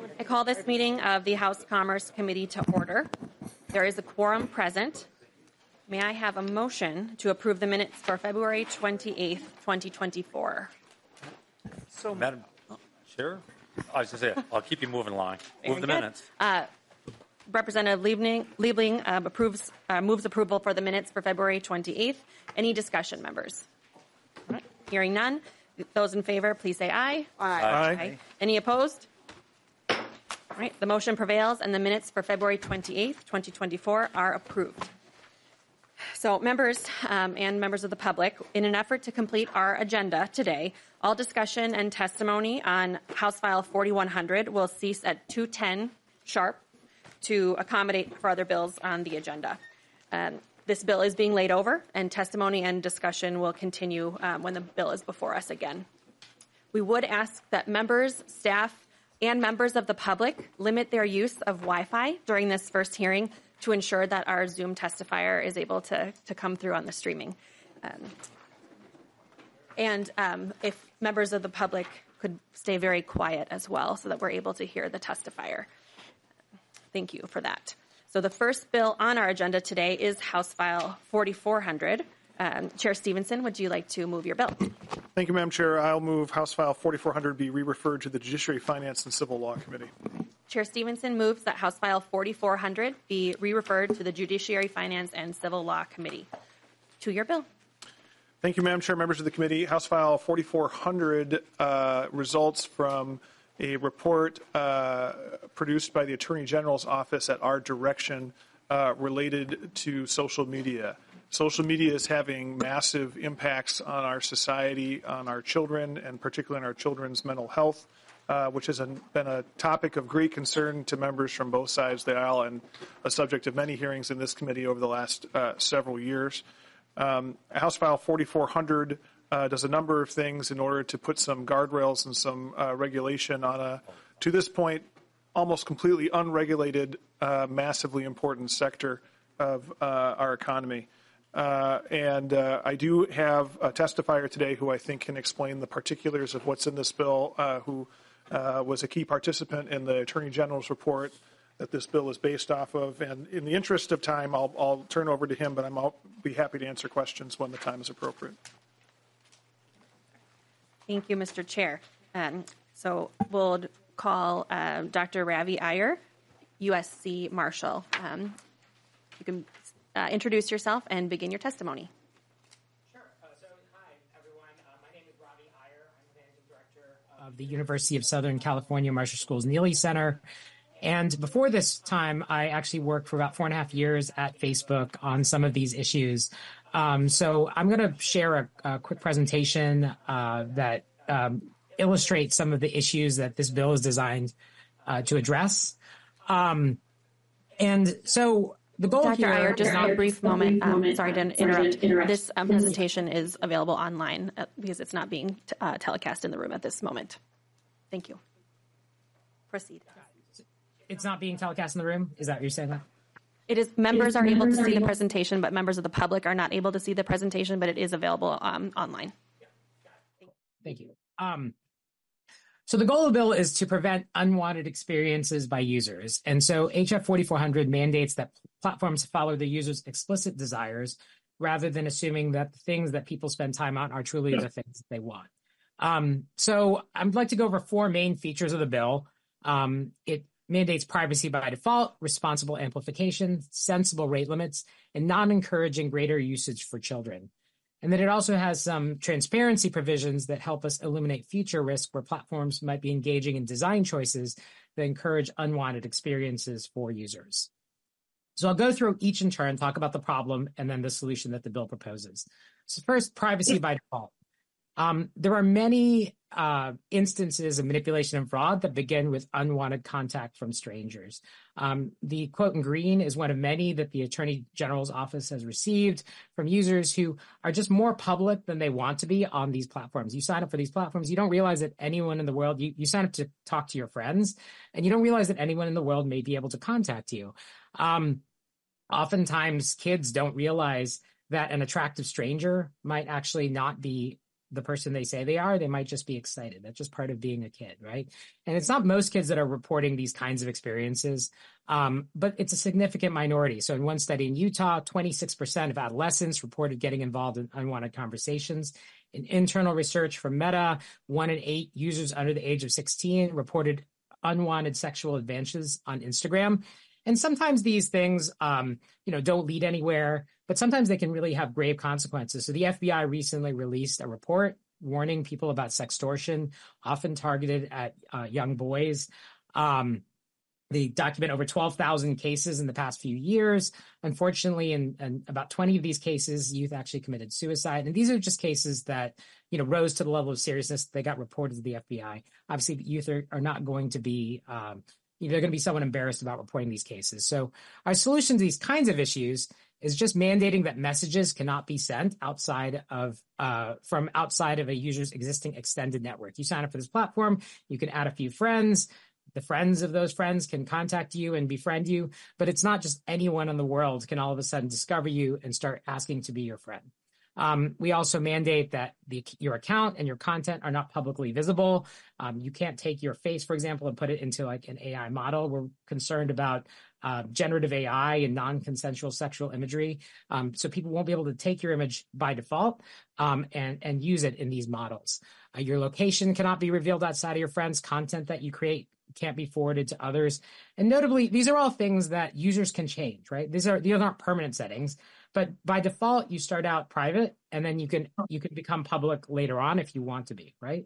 I call this meeting of the House Commerce Committee to order. There is a quorum present. May I have a motion to approve the minutes for February 28th, 2024? So, Madam Chair, I was going to say, I'll keep you moving along. Move the minutes. Representative Liebling moves approval for the minutes for February 28th. Any discussion, members? All right. Hearing none. Those in favor, please say aye. Aye. Any opposed? All right. The motion prevails, and the minutes for February 28th, 2024 are approved. So, members and members of the public, in an effort to complete our agenda today, all discussion and testimony on House File 4100 will cease at 2:10 sharp to accommodate for other bills on the agenda. This bill is being laid over, and testimony and discussion will continue when the bill is before us again. We would ask that members, staff, and members of the public limit their use of Wi-Fi during this first hearing to ensure that our Zoom testifier is able to come through on the streaming. And if members of the public could stay very quiet as well so that we're able to hear the testifier. Thank you for that. So the first bill on our agenda today is House File 4400. Chair Stevenson, would you like to move your bill? Thank you, Madam Chair. I'll move House File 4400 be re-referred to the Judiciary, Finance, and Civil Law Committee. Chair Stevenson moves that House File 4400 be re-referred to the Judiciary, Finance, and Civil Law Committee. To your bill. Thank you, Madam Chair, members of the committee. House File 4400 results from a report produced by the Attorney General's office at our direction related to social media. Social media is having massive impacts on our society, on our children, and particularly on our children's mental health, which has been a topic of great concern to members from both sides of the aisle and a subject of many hearings in this committee over the last several years. House File 4400 does a number of things in order to put some guardrails and some regulation on a, to this point, almost completely unregulated, massively important sector of our economy. I do have a testifier today who I think can explain the particulars of what's in this bill, who was a key participant in the Attorney General's report that this bill is based off of. And in the interest of time, I'll turn over to him, but I'll be happy to answer questions when the time is appropriate. Thank you, Mr. Chair. So we'll call Dr. Ravi Iyer, USC Marshal. You can introduce yourself and begin your testimony. Sure. Hi, everyone. My name is Ravi Iyer. I'm the Managing Director of the University of Southern California Marshall School's Neely Center. And before this time, I actually worked for about 4.5 years at Facebook on some of these issues. So I'm going to share a quick presentation that illustrates some of the issues that this bill is designed to address. And so the goal Dr. here... Dr. Iyer, just a brief moment. Sorry to interrupt. This presentation is available online because it's not being telecast in the room at this moment. Thank you. Proceed. It's not being telecast in the room? Is that what you're saying? It is. Members are able to see the presentation, but members of the public are not able to see the presentation, but it is available online. Thank you. So the goal of the bill is to prevent unwanted experiences by users. And so HF 4400 mandates that platforms follow the user's explicit desires rather than assuming that the things that people spend time on are truly the things that they want. So I'd like to go over 4 main features of the bill. It mandates privacy by default, responsible amplification, sensible rate limits, and not encouraging greater usage for children. And then it also has some transparency provisions that help us eliminate future risk where platforms might be engaging in design choices that encourage unwanted experiences for users. So I'll go through each in turn, talk about the problem, and then the solution that the bill proposes. So first, privacy by default. There are many instances of manipulation and fraud that begin with unwanted contact from strangers. The quote in green is one of many that the Attorney General's office has received from users who are just more public than they want to be on these platforms. You sign up for these platforms, you don't realize that anyone in the world, you sign up to talk to your friends, and you don't realize that anyone in the world may be able to contact you. Oftentimes, kids don't realize that an attractive stranger might actually not be the person they say they are. They might just be excited. That's just part of being a kid, right? And it's not most kids that are reporting these kinds of experiences, but it's a significant minority. So in one study in Utah, 26% of adolescents reported getting involved in unwanted conversations. In internal research from Meta, 1 in 8 users under the age of 16 reported unwanted sexual advances on Instagram. And sometimes these things, don't lead anywhere, but sometimes they can really have grave consequences. So the FBI recently released a report warning people about sextortion, often targeted at young boys. They document over 12,000 cases in the past few years. Unfortunately, in about 20 of these cases, youth actually committed suicide. And these are just cases that, rose to the level of seriousness. They got reported to the FBI. Obviously, youth are not going to be, they're going to be somewhat embarrassed about reporting these cases. So our solution to these kinds of issues is just mandating that messages cannot be sent from outside of a user's existing extended network. You sign up for this platform, you can add a few friends. The friends of those friends can contact you and befriend you, but it's not just anyone in the world can all of a sudden discover you and start asking to be your friend. We also mandate that your account and your content are not publicly visible. You can't take your face, for example, and put it into like an AI model. We're concerned about generative AI and non-consensual sexual imagery. So people won't be able to take your image by default and use it in these models. Your location cannot be revealed outside of your friends. Content that you create can't be forwarded to others. And notably, these are all things that users can change, right? These aren't permanent settings, but by default, you start out private and then you can become public later on if you want to be, right?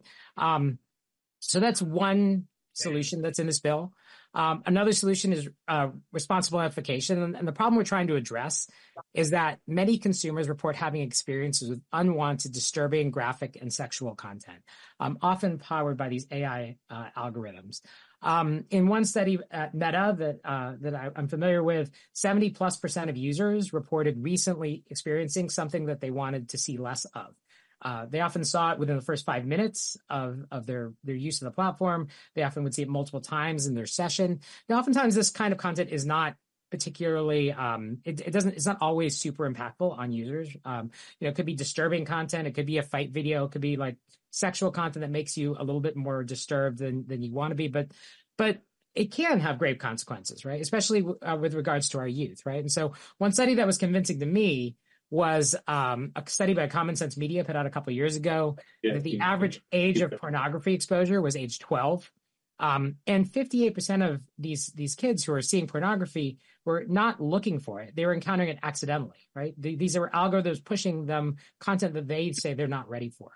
So that's one solution that's in this bill. Another solution is responsible notification. And the problem we're trying to address is that many consumers report having experiences with unwanted, disturbing, graphic, and sexual content, often powered by these AI algorithms. In one study at Meta that I'm familiar with, 70+% of users reported recently experiencing something that they wanted to see less of. They often saw it within the first 5 minutes of their use of the platform. They often would see it multiple times in their session. Now, oftentimes this kind of content is not particularly, it's not always super impactful on users. It could be disturbing content. It could be a fight video. It could be like sexual content that makes you a little bit more disturbed than you want to be. But it can have grave consequences, right? Especially with regards to our youth, right? And so one study that was convincing to me was a study by Common Sense Media put out a couple of years ago. That the average age of pornography exposure was age 12. And 58% of these kids who are seeing pornography were not looking for it. They were encountering it accidentally, right? These are algorithms pushing them content that they say they're not ready for.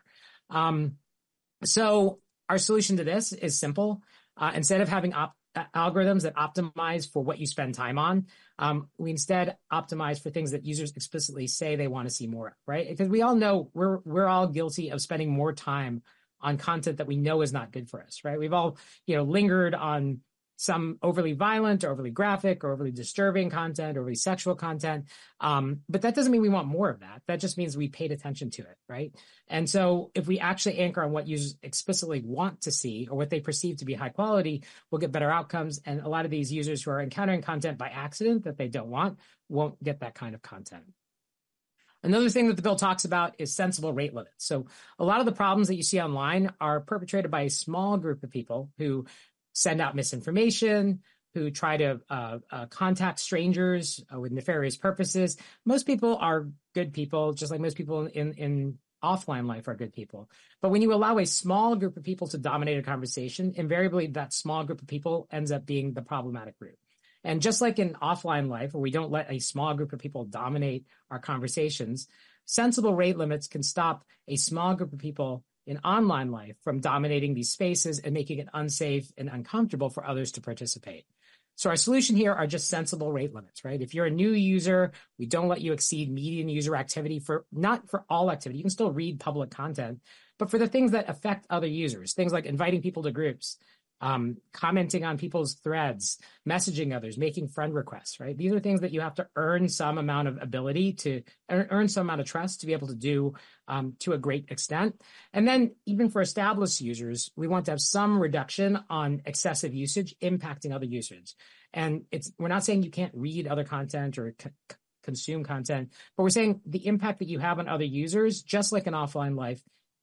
So our solution to this is simple. Instead of having algorithms that optimize for what you spend time on, we instead optimize for things that users explicitly say they want to see more of, right? Because we all know we're all guilty of spending more time on content that we know is not good for us, right? We've all, lingered on some overly violent or overly graphic or overly disturbing content or overly sexual content. But that doesn't mean we want more of that. That just means we paid attention to it, right? And so if we actually anchor on what users explicitly want to see or what they perceive to be high quality, we'll get better outcomes. And a lot of these users who are encountering content by accident that they don't want won't get that kind of content. Another thing that the bill talks about is sensible rate limits. So a lot of the problems that you see online are perpetrated by a small group of people who send out misinformation, who try to contact strangers with nefarious purposes. Most people are good people, just like most people in offline life are good people. But when you allow a small group of people to dominate a conversation, invariably that small group of people ends up being the problematic group. And just like in offline life, where we don't let a small group of people dominate our conversations, sensible rate limits can stop a small group of people in online life from dominating these spaces and making it unsafe and uncomfortable for others to participate. So our solution here are just sensible rate limits, right? If you're a new user, we don't let you exceed median user activity not for all activity. You can still read public content, but for the things that affect other users, things like inviting people to groups, commenting on people's threads, messaging others, making friend requests, right? These are things that you have to earn some amount of ability to earn some amount of trust to be able to do to a great extent. And then even for established users, we want to have some reduction on excessive usage impacting other users. And we're not saying you can't read other content or consume content, but we're saying the impact that you have on other users, just like in offline life,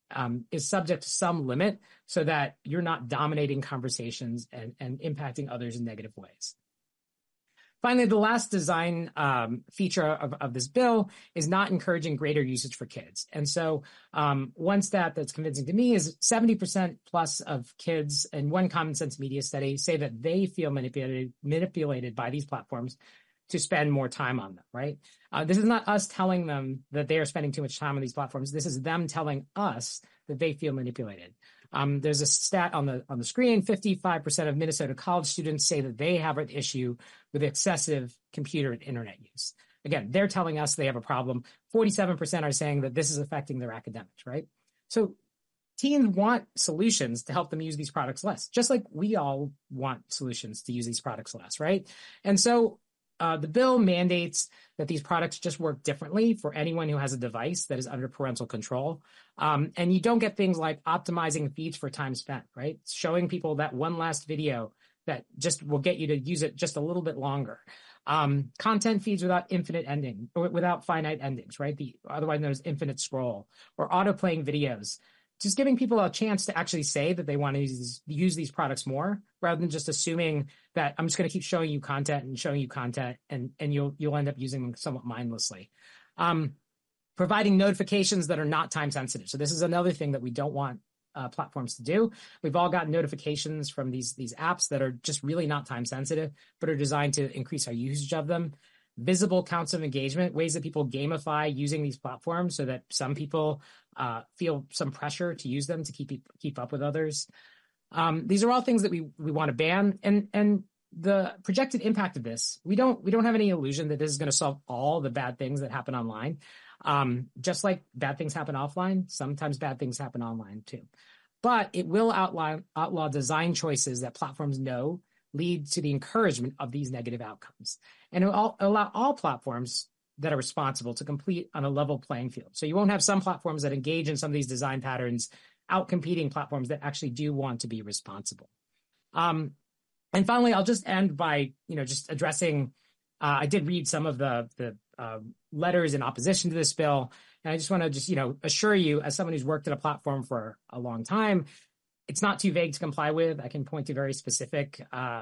is subject to some limit so that you're not dominating conversations and impacting others in negative ways. Finally, the last design feature of this bill is not encouraging greater usage for kids. And so one stat that's convincing to me is 70% plus of kids in one Common Sense Media study say that they feel manipulated by these platforms to spend more time on them, right? This is not us telling them that they are spending too much time on these platforms. This is them telling us that they feel manipulated. There's a stat on the screen, 55% of Minnesota college students say that they have an issue with excessive computer and internet use. Again, they're telling us they have a problem. 47% are saying that this is affecting their academics, right? So teens want solutions to help them use these products less, just like we all want solutions to use these products less, right? And so the bill mandates that these products just work differently for anyone who has a device that is under parental control. And you don't get things like optimizing feeds for time spent, right? Showing people that one last video that just will get you to use it just a little bit longer. Content feeds without infinite ending, or without finite endings, right? Otherwise known as infinite scroll, or auto-playing videos. Just giving people a chance to actually say that they want to use these products more, rather than just assuming that I'm just going to keep showing you content and you'll end up using them somewhat mindlessly. Providing notifications that are not time sensitive. So this is another thing that we don't want platforms to do. We've all gotten notifications from these apps that are just really not time sensitive, but are designed to increase our usage of them. Visible counts of engagement, ways that people gamify using these platforms so that some people feel some pressure to use them to keep up with others. These are all things that we want to ban. And the projected impact of this, we don't have any illusion that this is going to solve all the bad things that happen online. Just like bad things happen offline, sometimes bad things happen online too. But it will outlaw design choices that platforms know lead to the encouragement of these negative outcomes. And it will allow all platforms that are responsible to compete on a level playing field. So you won't have some platforms that engage in some of these design patterns out-competing platforms that actually do want to be responsible. And finally, I'll just end by, just addressing, I did read some of the letters in opposition to this bill. And I just want to assure you, as someone who's worked at a platform for a long time, it's not too vague to comply with. I can point to very specific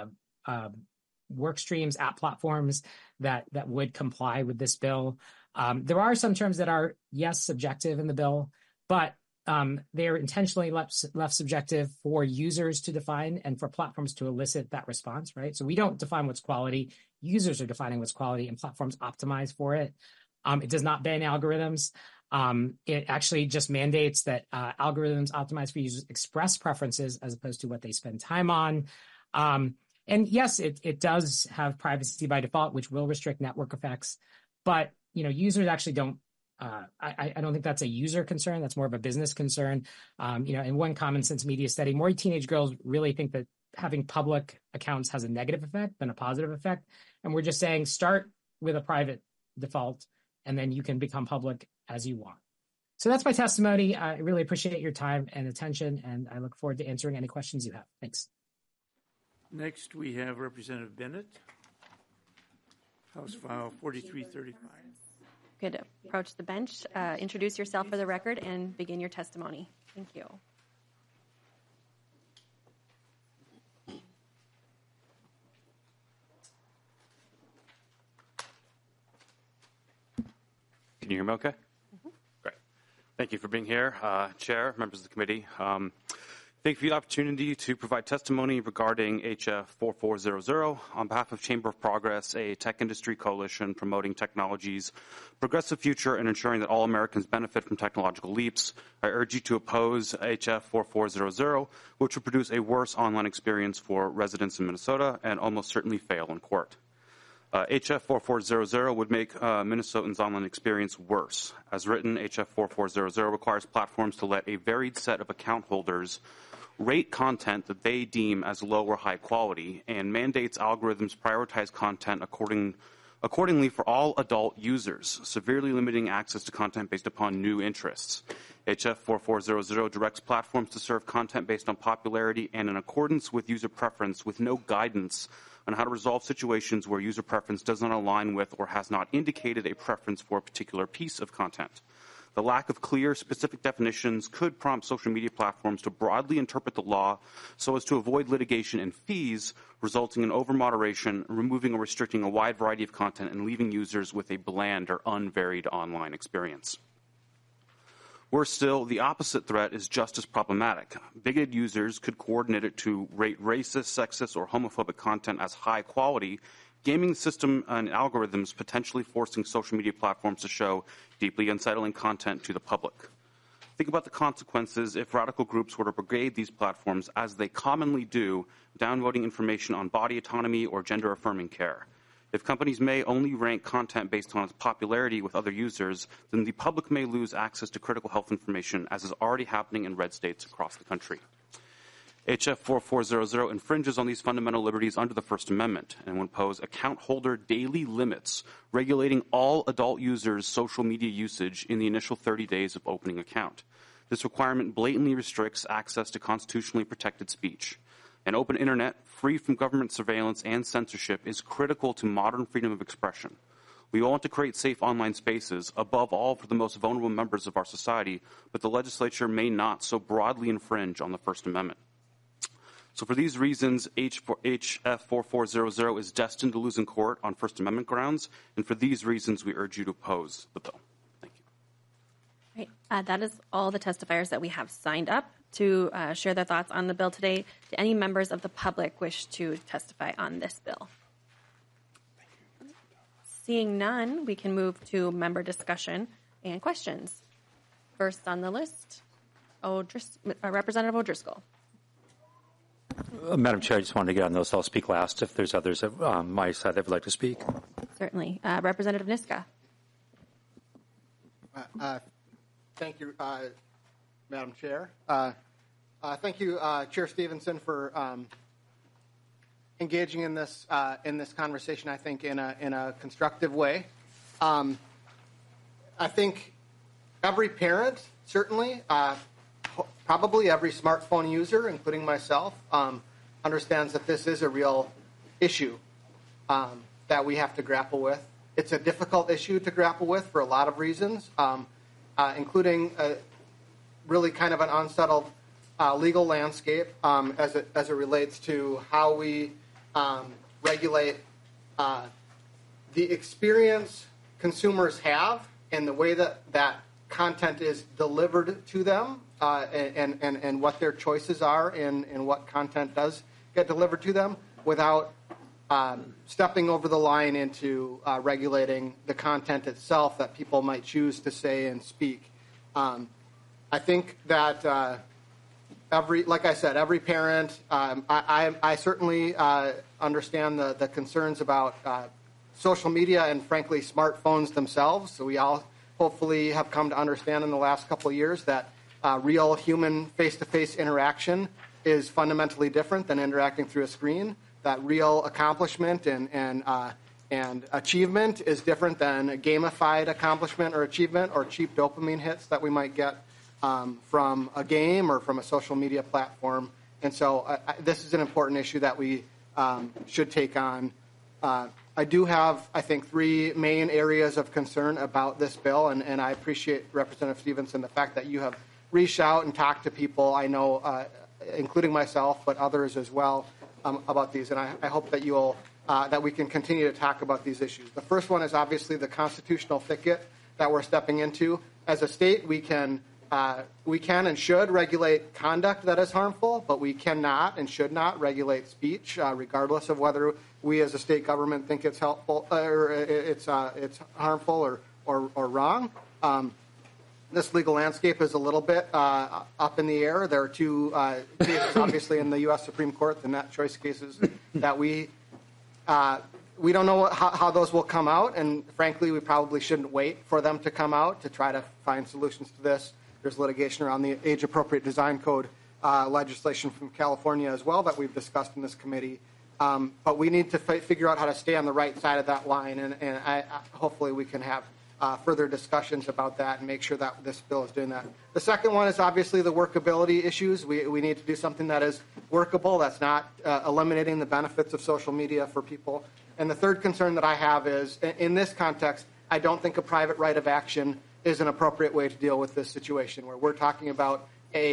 work streams, app platforms that would comply with this bill. There are some terms that are, yes, subjective in the bill, but they are intentionally left subjective for users to define and for platforms to elicit that response, right? So we don't define what's quality. Users are defining what's quality, and platforms optimize for it. It does not ban algorithms. It actually just mandates that algorithms optimized for users express preferences as opposed to what they spend time on. And yes, it does have privacy by default, which will restrict network effects. But users actually don't. I don't think that's a user concern. That's more of a business concern. In one Common Sense Media study, more teenage girls really think that having public accounts has a negative effect than a positive effect. And we're just saying start with a private default, and then you can become public as you want. So that's my testimony. I really appreciate your time and attention, and I look forward to answering any questions you have. Thanks. Next, we have Representative Bennett, House File 4335. Could approach the bench, introduce yourself for the record, and begin your testimony. Thank you. Can you hear me okay? Mm-hmm. Great. Thank you for being here, Chair, members of the committee. Thank you for the opportunity to provide testimony regarding HF 4400 on behalf of Chamber of Progress, a tech industry coalition promoting technology's progressive future and ensuring that all Americans benefit from technological leaps. I urge you to oppose HF 4400, which would produce a worse online experience for residents in Minnesota and almost certainly fail in court. HF 4400 would make Minnesotans' online experience worse. As written, HF 4400 requires platforms to let a varied set of account holders rate content that they deem as low or high quality, and mandates algorithms prioritize content accordingly for all adult users, severely limiting access to content based upon new interests. HF 4400 directs platforms to serve content based on popularity and in accordance with user preference, with no guidance on how to resolve situations where user preference does not align with or has not indicated a preference for a particular piece of content. The lack of clear, specific definitions could prompt social media platforms to broadly interpret the law so as to avoid litigation and fees, resulting in overmoderation, removing or restricting a wide variety of content, and leaving users with a bland or unvaried online experience. Worse still, the opposite threat is just as problematic. Bigoted users could coordinate it to rate racist, sexist, or homophobic content as high quality, gaming the system and algorithms, potentially forcing social media platforms to show deeply unsettling content to the public. Think about the consequences if radical groups were to brigade these platforms, as they commonly do, downvoting information on body autonomy or gender-affirming care. If companies may only rank content based on its popularity with other users, then the public may lose access to critical health information, as is already happening in red states across the country. HF 4400 infringes on these fundamental liberties under the First Amendment and would impose account holder daily limits regulating all adult users' social media usage in the initial 30 days of opening account. This requirement blatantly restricts access to constitutionally protected speech. An open internet, free from government surveillance and censorship, is critical to modern freedom of expression. We want to create safe online spaces, above all for the most vulnerable members of our society, but the legislature may not so broadly infringe on the First Amendment. So for these reasons, HF 4400 is destined to lose in court on First Amendment grounds, and for these reasons, we urge you to oppose the bill. Thank you. Right. That is all the testifiers that we have signed up to share their thoughts on the bill today. Do any members of the public wish to testify on this bill? Seeing none, we can move to member discussion and questions. First on the list, Representative O'Driscoll. Madam Chair, I just wanted to get on those. I'll speak last if there's others on my side that would like to speak. Certainly. Representative Niska. Thank you, Madam Chair. Thank you, Chair Stevenson, for engaging in this conversation, I think, in a constructive way. I think every parent, certainly, probably every smartphone user, including myself, understands that this is a real issue that we have to grapple with. It's a difficult issue to grapple with for a lot of reasons, including really kind of an unsettled legal landscape as it relates to how we regulate the experience consumers have and the way that content is delivered to them, and what their choices are in what content does get delivered to them, without stepping over the line into regulating the content itself that people might choose to say and speak. I think that like I said, every parent, I certainly understand the concerns about social media and, frankly, smartphones themselves. So we all hopefully have come to understand in the last couple of years that real human face-to-face interaction is fundamentally different than interacting through a screen, that real accomplishment and achievement is different than a gamified accomplishment or achievement or cheap dopamine hits that we might get from a game or from a social media platform. And so this is an important issue that we should take on. I do have, I think, three main areas of concern about this bill, and I appreciate, Representative Stevenson, the fact that you have reached out and talked to people, I know, including myself, but others as well, about these. And I hope that that we can continue to talk about these issues. The first one is obviously the constitutional thicket that we're stepping into. As a state, we can and should regulate conduct that is harmful, but we cannot and should not regulate speech, regardless of whether we as a state government think it's helpful or it's harmful or wrong. This legal landscape is a little bit up in the air. There are two cases, obviously, in the U.S. Supreme Court, the net choice cases, that we don't know how those will come out, and frankly, we probably shouldn't wait for them to come out to try to find solutions to this. There's litigation around the age-appropriate design code legislation from California as well that we've discussed in this committee. But we need to figure out how to stay on the right side of that line, and hopefully we can have further discussions about that and make sure that this bill is doing that. The second one is obviously the workability issues. We need to do something that is workable, that's not eliminating the benefits of social media for people. And the third concern that I have is, in this context, I don't think a private right of action is an appropriate way to deal with this situation, where we're talking about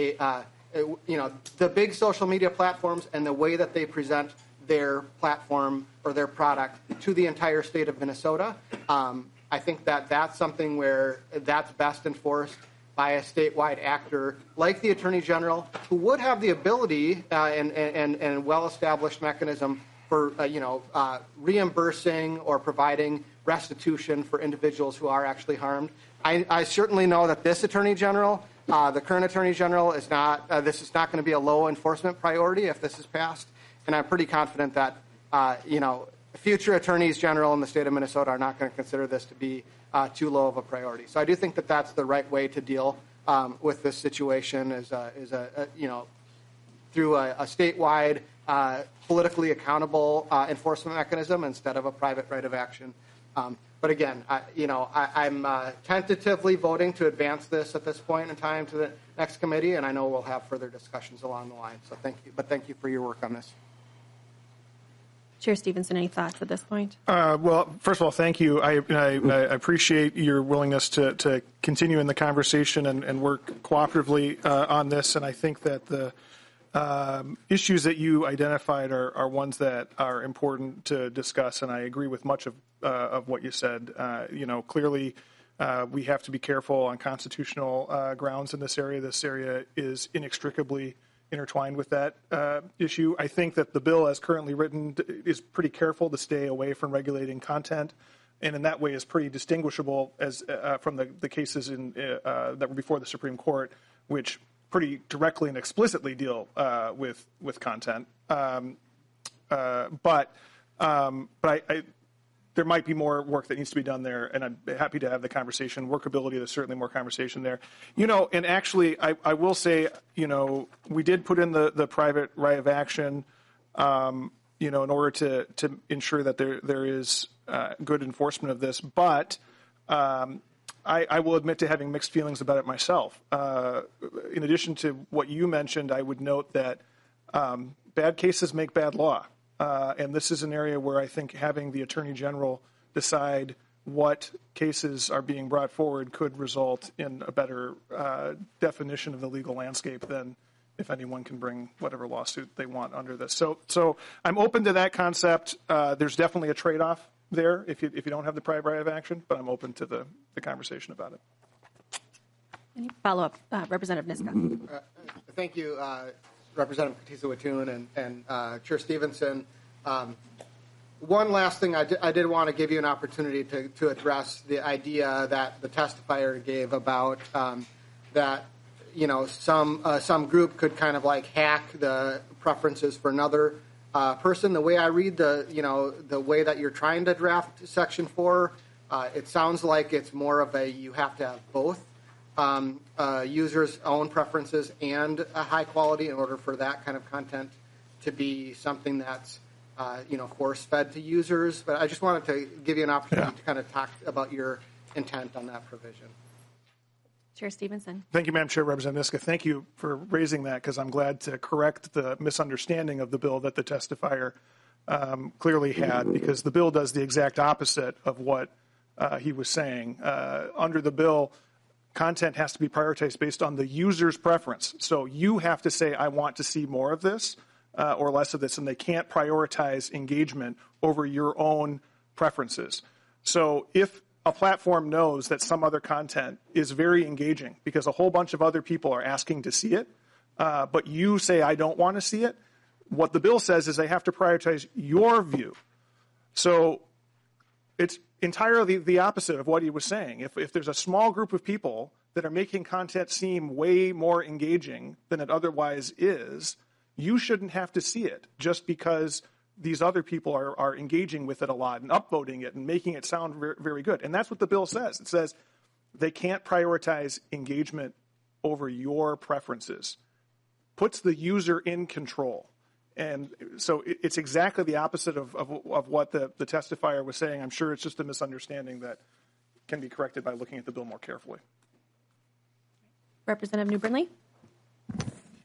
the big social media platforms and the way that they present their platform or their product to the entire state of Minnesota. I think that that's something where that's best enforced by a statewide actor like the Attorney General, who would have the ability and well-established mechanism for reimbursing or providing restitution for individuals who are actually harmed. I certainly know that this Attorney General, the current Attorney General, is not. This is not going to be a low enforcement priority if this is passed, and I'm pretty confident that future attorneys general in the state of Minnesota are not going to consider this to be too low of a priority. So I do think that that's the right way to deal with this situation, through a statewide, politically accountable enforcement mechanism instead of a private right of action. But again, I'm tentatively voting to advance this at this point in time to the next committee, and I know we'll have further discussions along the line. So thank you. But thank you for your work on this. Chair Stevenson, any thoughts at this point? Well, first of all, thank you. I appreciate your willingness to continue in the conversation and work cooperatively on this. And I think that the issues that you identified are ones that are important to discuss. And I agree with much of what you said. Clearly, we have to be careful on constitutional grounds in this area. This area is inextricably intertwined with that issue. I think that the bill as currently written is pretty careful to stay away from regulating content, and in that way is pretty distinguishable as from the cases that were before the Supreme Court, which pretty directly and explicitly deal with content. But there might be more work that needs to be done there, and I'm happy to have the conversation. Workability, there's certainly more conversation there. And actually, I will say, we did put in the private right of action, in order to ensure that there is good enforcement of this. But I will admit to having mixed feelings about it myself. In addition to what you mentioned, I would note that bad cases make bad law. And this is an area where I think having the Attorney General decide what cases are being brought forward could result in a better definition of the legal landscape than if anyone can bring whatever lawsuit they want under this. So I'm open to that concept. There's definitely a trade-off there if you don't have the private right of action, but I'm open to the conversation about it. Any follow-up, Representative Niska? Thank you, Representative Katiza-Watun and Chair Stevenson. One last thing, I did want to give you an opportunity to address the idea that the testifier gave about that some group could kind of like hack the preferences for another person. The way I read the way that you're trying to draft Section 4, it sounds like it's more of you have to have both. Users' own preferences and a high quality in order for that kind of content to be something that's force-fed to users. But I just wanted to give you an opportunity to kind of talk about your intent on that provision. Chair Stevenson. Thank you, Madam Chair. Representative Niska, thank you for raising that, because I'm glad to correct the misunderstanding of the bill that the testifier clearly had, because the bill does the exact opposite of what he was saying. Under the bill, content has to be prioritized based on the user's preference. So you have to say, I want to see more of this or less of this, and they can't prioritize engagement over your own preferences. So if a platform knows that some other content is very engaging because a whole bunch of other people are asking to see it, but you say, I don't want to see it, what the bill says is they have to prioritize your view. So it's entirely the opposite of what he was saying. If there's a small group of people that are making content seem way more engaging than it otherwise is, you shouldn't have to see it just because these other people are engaging with it a lot and upvoting it and making it sound very, very good. And that's what the bill says. It says they can't prioritize engagement over your preferences. Puts the user in control. And so it's exactly the opposite of what the testifier was saying. I'm sure it's just a misunderstanding that can be corrected by looking at the bill more carefully. Representative New Brinley.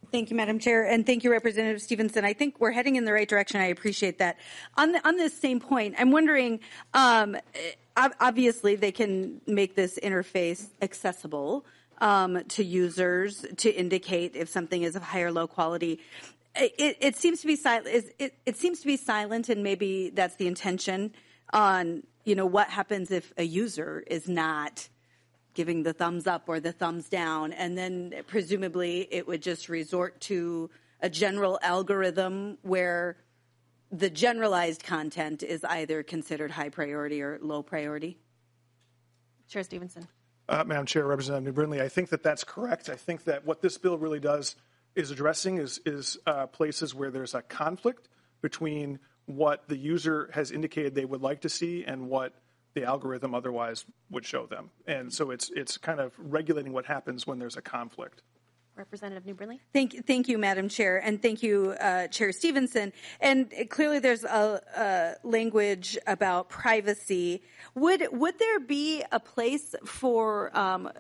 Thank you, Madam Chair, and thank you, Representative Stevenson. I think we're heading in the right direction. I appreciate that. On this same point, I'm wondering, obviously they can make this interface accessible to users to indicate if something is of high or low quality. It seems to be silent. It seems to be silent, and maybe that's the intention on what happens if a user is not giving the thumbs up or the thumbs down, and then presumably it would just resort to a general algorithm where the generalized content is either considered high priority or low priority. Chair Stevenson. Madam Chair, Representative New Brindley, I think that that's correct. I think that what this bill really does is addressing is places where there's a conflict between what the user has indicated they would like to see and what the algorithm otherwise would show them. And so it's kind of regulating what happens when there's a conflict. Representative New Brindley. Thank you, Madam Chair, and thank you, Chair Stevenson. And clearly, there's a language about privacy. Would there be a place for,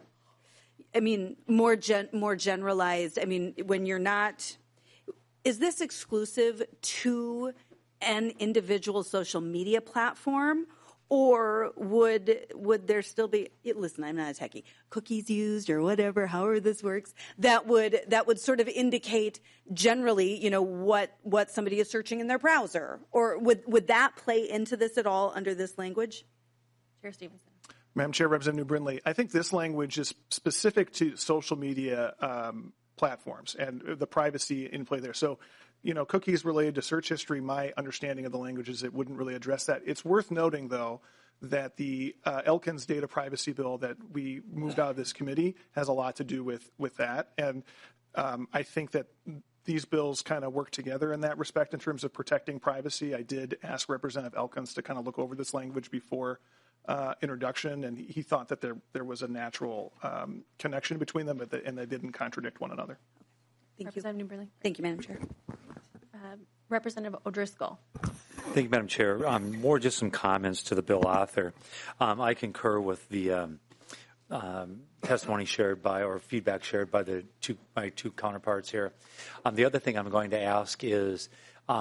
more generalized? I mean, when you're not, is this exclusive to an individual social media platform? Or would there still be? Listen, I'm not a techie. Cookies used or whatever, however this works. That would sort of indicate generally, what somebody is searching in their browser. Or would that play into this at all under this language? Chair Stevenson. Madam Chair, Representative New Brindley, I think this language is specific to social media platforms and the privacy in play there. So, cookies related to search history, my understanding of the language is it wouldn't really address that. It's worth noting, though, that the Elkins data privacy bill that we moved out of this committee has a lot to do with that. And I think that these bills kind of work together in that respect in terms of protecting privacy. I did ask Representative Elkins to kind of look over this language before introduction, and he thought that there was a natural connection between them, and they didn't contradict one another. Thank you. Representative New Brindley. Thank you, Madam Chair. Representative O'Driscoll. Thank you, Madam Chair. More just some comments to the bill author. I concur with the testimony shared by or feedback shared by my two counterparts here. The other thing I'm going to ask is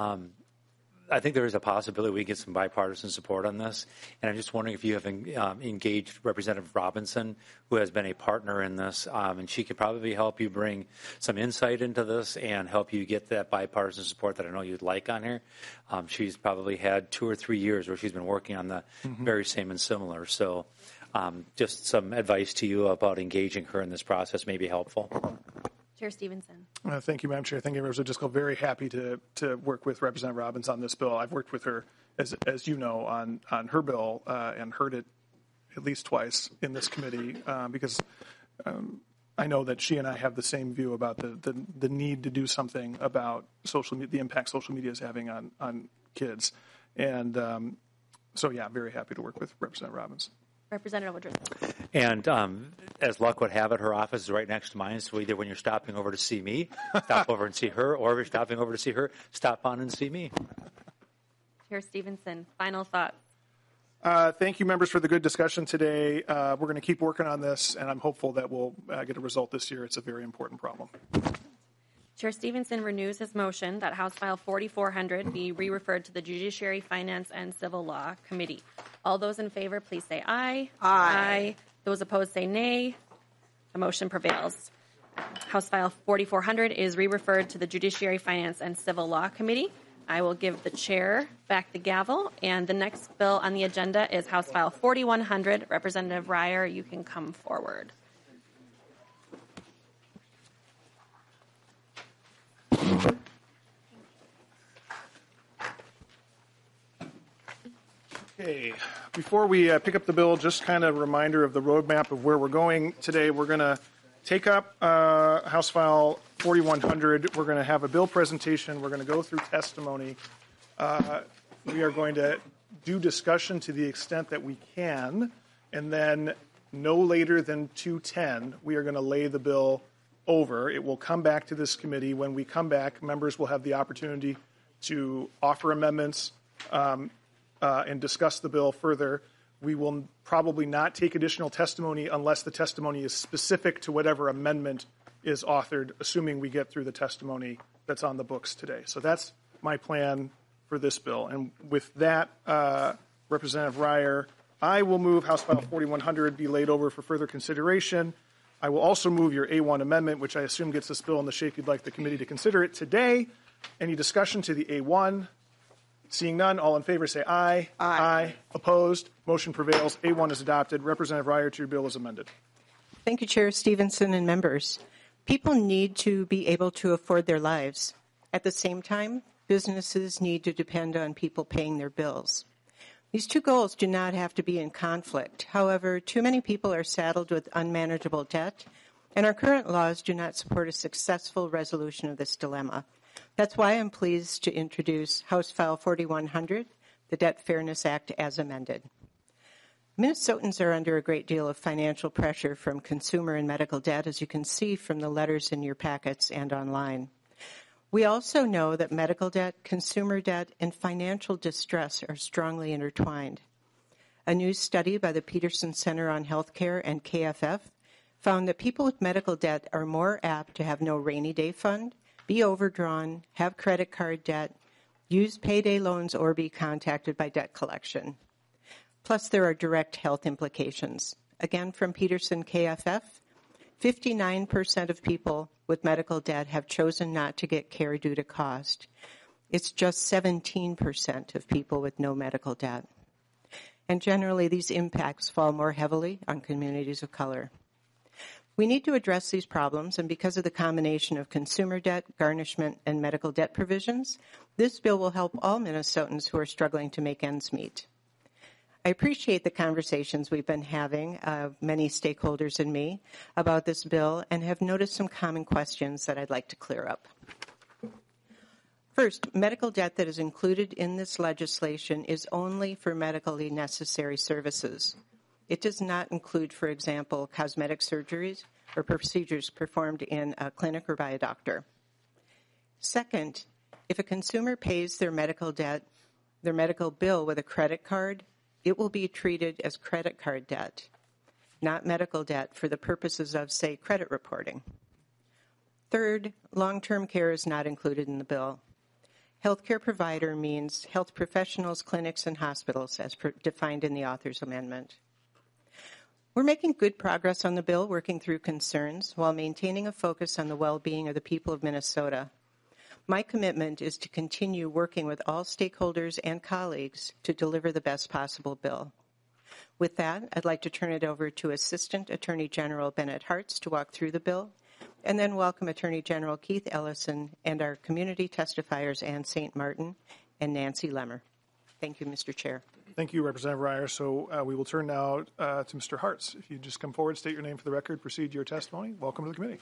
I think there is a possibility we get some bipartisan support on this, and I'm just wondering if you have engaged Representative Robinson, who has been a partner in this, and she could probably help you bring some insight into this and help you get that bipartisan support that I know you'd like on here. She's probably had 2 or 3 years where she's been working on the very same and similar. So just some advice to you about engaging her in this process may be helpful. Chair Stevenson. Thank you, Madam Chair. Thank you, Representative Driscoll. Very happy to work with Representative Robbins on this bill. I've worked with her, as you know, on her bill and heard it at least twice in this committee because I know that she and I have the same view about the need to do something about the impact social media is having on kids. And so, yeah, very happy to work with Representative Robbins. Representative O'Driscoll. And as luck would have it, her office is right next to mine, so either when you're stopping over to see me, stop over and see her, or if you're stopping over to see her, stop on and see me. Chair Stevenson, final thoughts. Thank you, members, for the good discussion today. We're going to keep working on this, and I'm hopeful that we'll get a result this year. It's a very important problem. Chair Stevenson renews his motion that House File 4400 be re-referred to the Judiciary, Finance, and Civil Law Committee. All those in favor, please say aye. Aye. Those opposed say nay. The motion prevails. House File 4400 is re-referred to the Judiciary, Finance, and Civil Law Committee. I will give the chair back the gavel, and the next bill on the agenda is House File 4100. Representative Reier, you can come forward. Okay, before we pick up the bill, just kind of a reminder of the roadmap of where we're going today. We're going to take up House File 4100. We're going to have a bill presentation. We're going to go through testimony. We are going to do discussion to the extent that we can, and then no later than 2:10, we are going to lay the bill over. It will come back to this committee. When we come back, members will have the opportunity to offer amendments and discuss the bill further. We will probably not take additional testimony unless the testimony is specific to whatever amendment is authored, assuming we get through the testimony that's on the books today. So that's my plan for this bill. And with that, Representative Ryer, I will move House File 4100 be laid over for further consideration. I will also move your A1 amendment, which I assume gets this bill in the shape you'd like the committee to consider it today. Any discussion to the A1? Seeing none, all in favor say aye. Aye. Opposed? Motion prevails. A1 is adopted. Representative Ryer, to your bill is amended. Thank you, Chair Stevenson and members. People need to be able to afford their lives. At the same time, businesses need to depend on people paying their bills. These two goals do not have to be in conflict. However, too many people are saddled with unmanageable debt, and our current laws do not support a successful resolution of this dilemma. That's why I'm pleased to introduce House File 4100, the Debt Fairness Act as amended. Minnesotans are under a great deal of financial pressure from consumer and medical debt, as you can see from the letters in your packets and online. We also know that medical debt, consumer debt, and financial distress are strongly intertwined. A new study by the Peterson Center on Healthcare and KFF found that people with medical debt are more apt to have no rainy day fund, be overdrawn, have credit card debt, use payday loans, or be contacted by debt collection. Plus, there are direct health implications. Again, from Peterson KFF, 59% of people with medical debt have chosen not to get care due to cost. It's just 17% of people with no medical debt. And generally, these impacts fall more heavily on communities of color. We need to address these problems, and because of the combination of consumer debt, garnishment, and medical debt provisions, this bill will help all Minnesotans who are struggling to make ends meet. I appreciate the conversations we've been having, many stakeholders and me, about this bill, and have noticed some common questions that I'd like to clear up. First, medical debt that is included in this legislation is only for medically necessary services. It does not include, for example, cosmetic surgeries or procedures performed in a clinic or by a doctor. Second, if a consumer pays their medical debt, their medical bill with a credit card, it will be treated as credit card debt, not medical debt for the purposes of, say, credit reporting. Third, long-term care is not included in the bill. Healthcare provider means health professionals, clinics, and hospitals as defined in the author's amendment. We're making good progress on the bill, working through concerns while maintaining a focus on the well-being of the people of Minnesota. My commitment is to continue working with all stakeholders and colleagues to deliver the best possible bill. With that, I'd like to turn it over to Assistant Attorney General Bennett Hartz to walk through the bill, and then welcome Attorney General Keith Ellison and our community testifiers Ann St. Martin and Nancy Lemmer. Thank you, Mr. Chair. Thank you, Representative Ryer. So we will turn now to Mr. Hartz. If you just come forward, state your name for the record, proceed to your testimony. Welcome to the committee.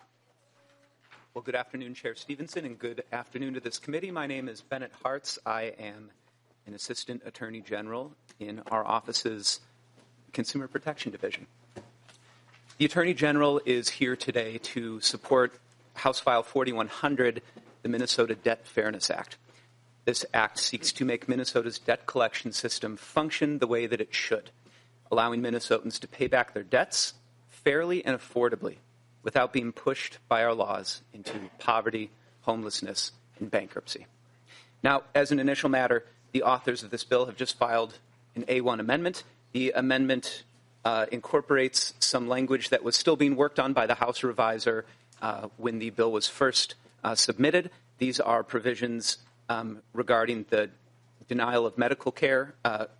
Well, good afternoon, Chair Stevenson, and good afternoon to this committee. My name is Bennett Hartz. I am an Assistant Attorney General in our office's Consumer Protection Division. The Attorney General is here today to support House File 4100, the Minnesota Debt Fairness Act. This act seeks to make Minnesota's debt collection system function the way that it should, allowing Minnesotans to pay back their debts fairly and affordably without being pushed by our laws into poverty, homelessness, and bankruptcy. Now, as an initial matter, the authors of this bill have just filed an A1 amendment. The amendment incorporates some language that was still being worked on by the House reviser when the bill was first submitted. These are provisions regarding the denial of medical care,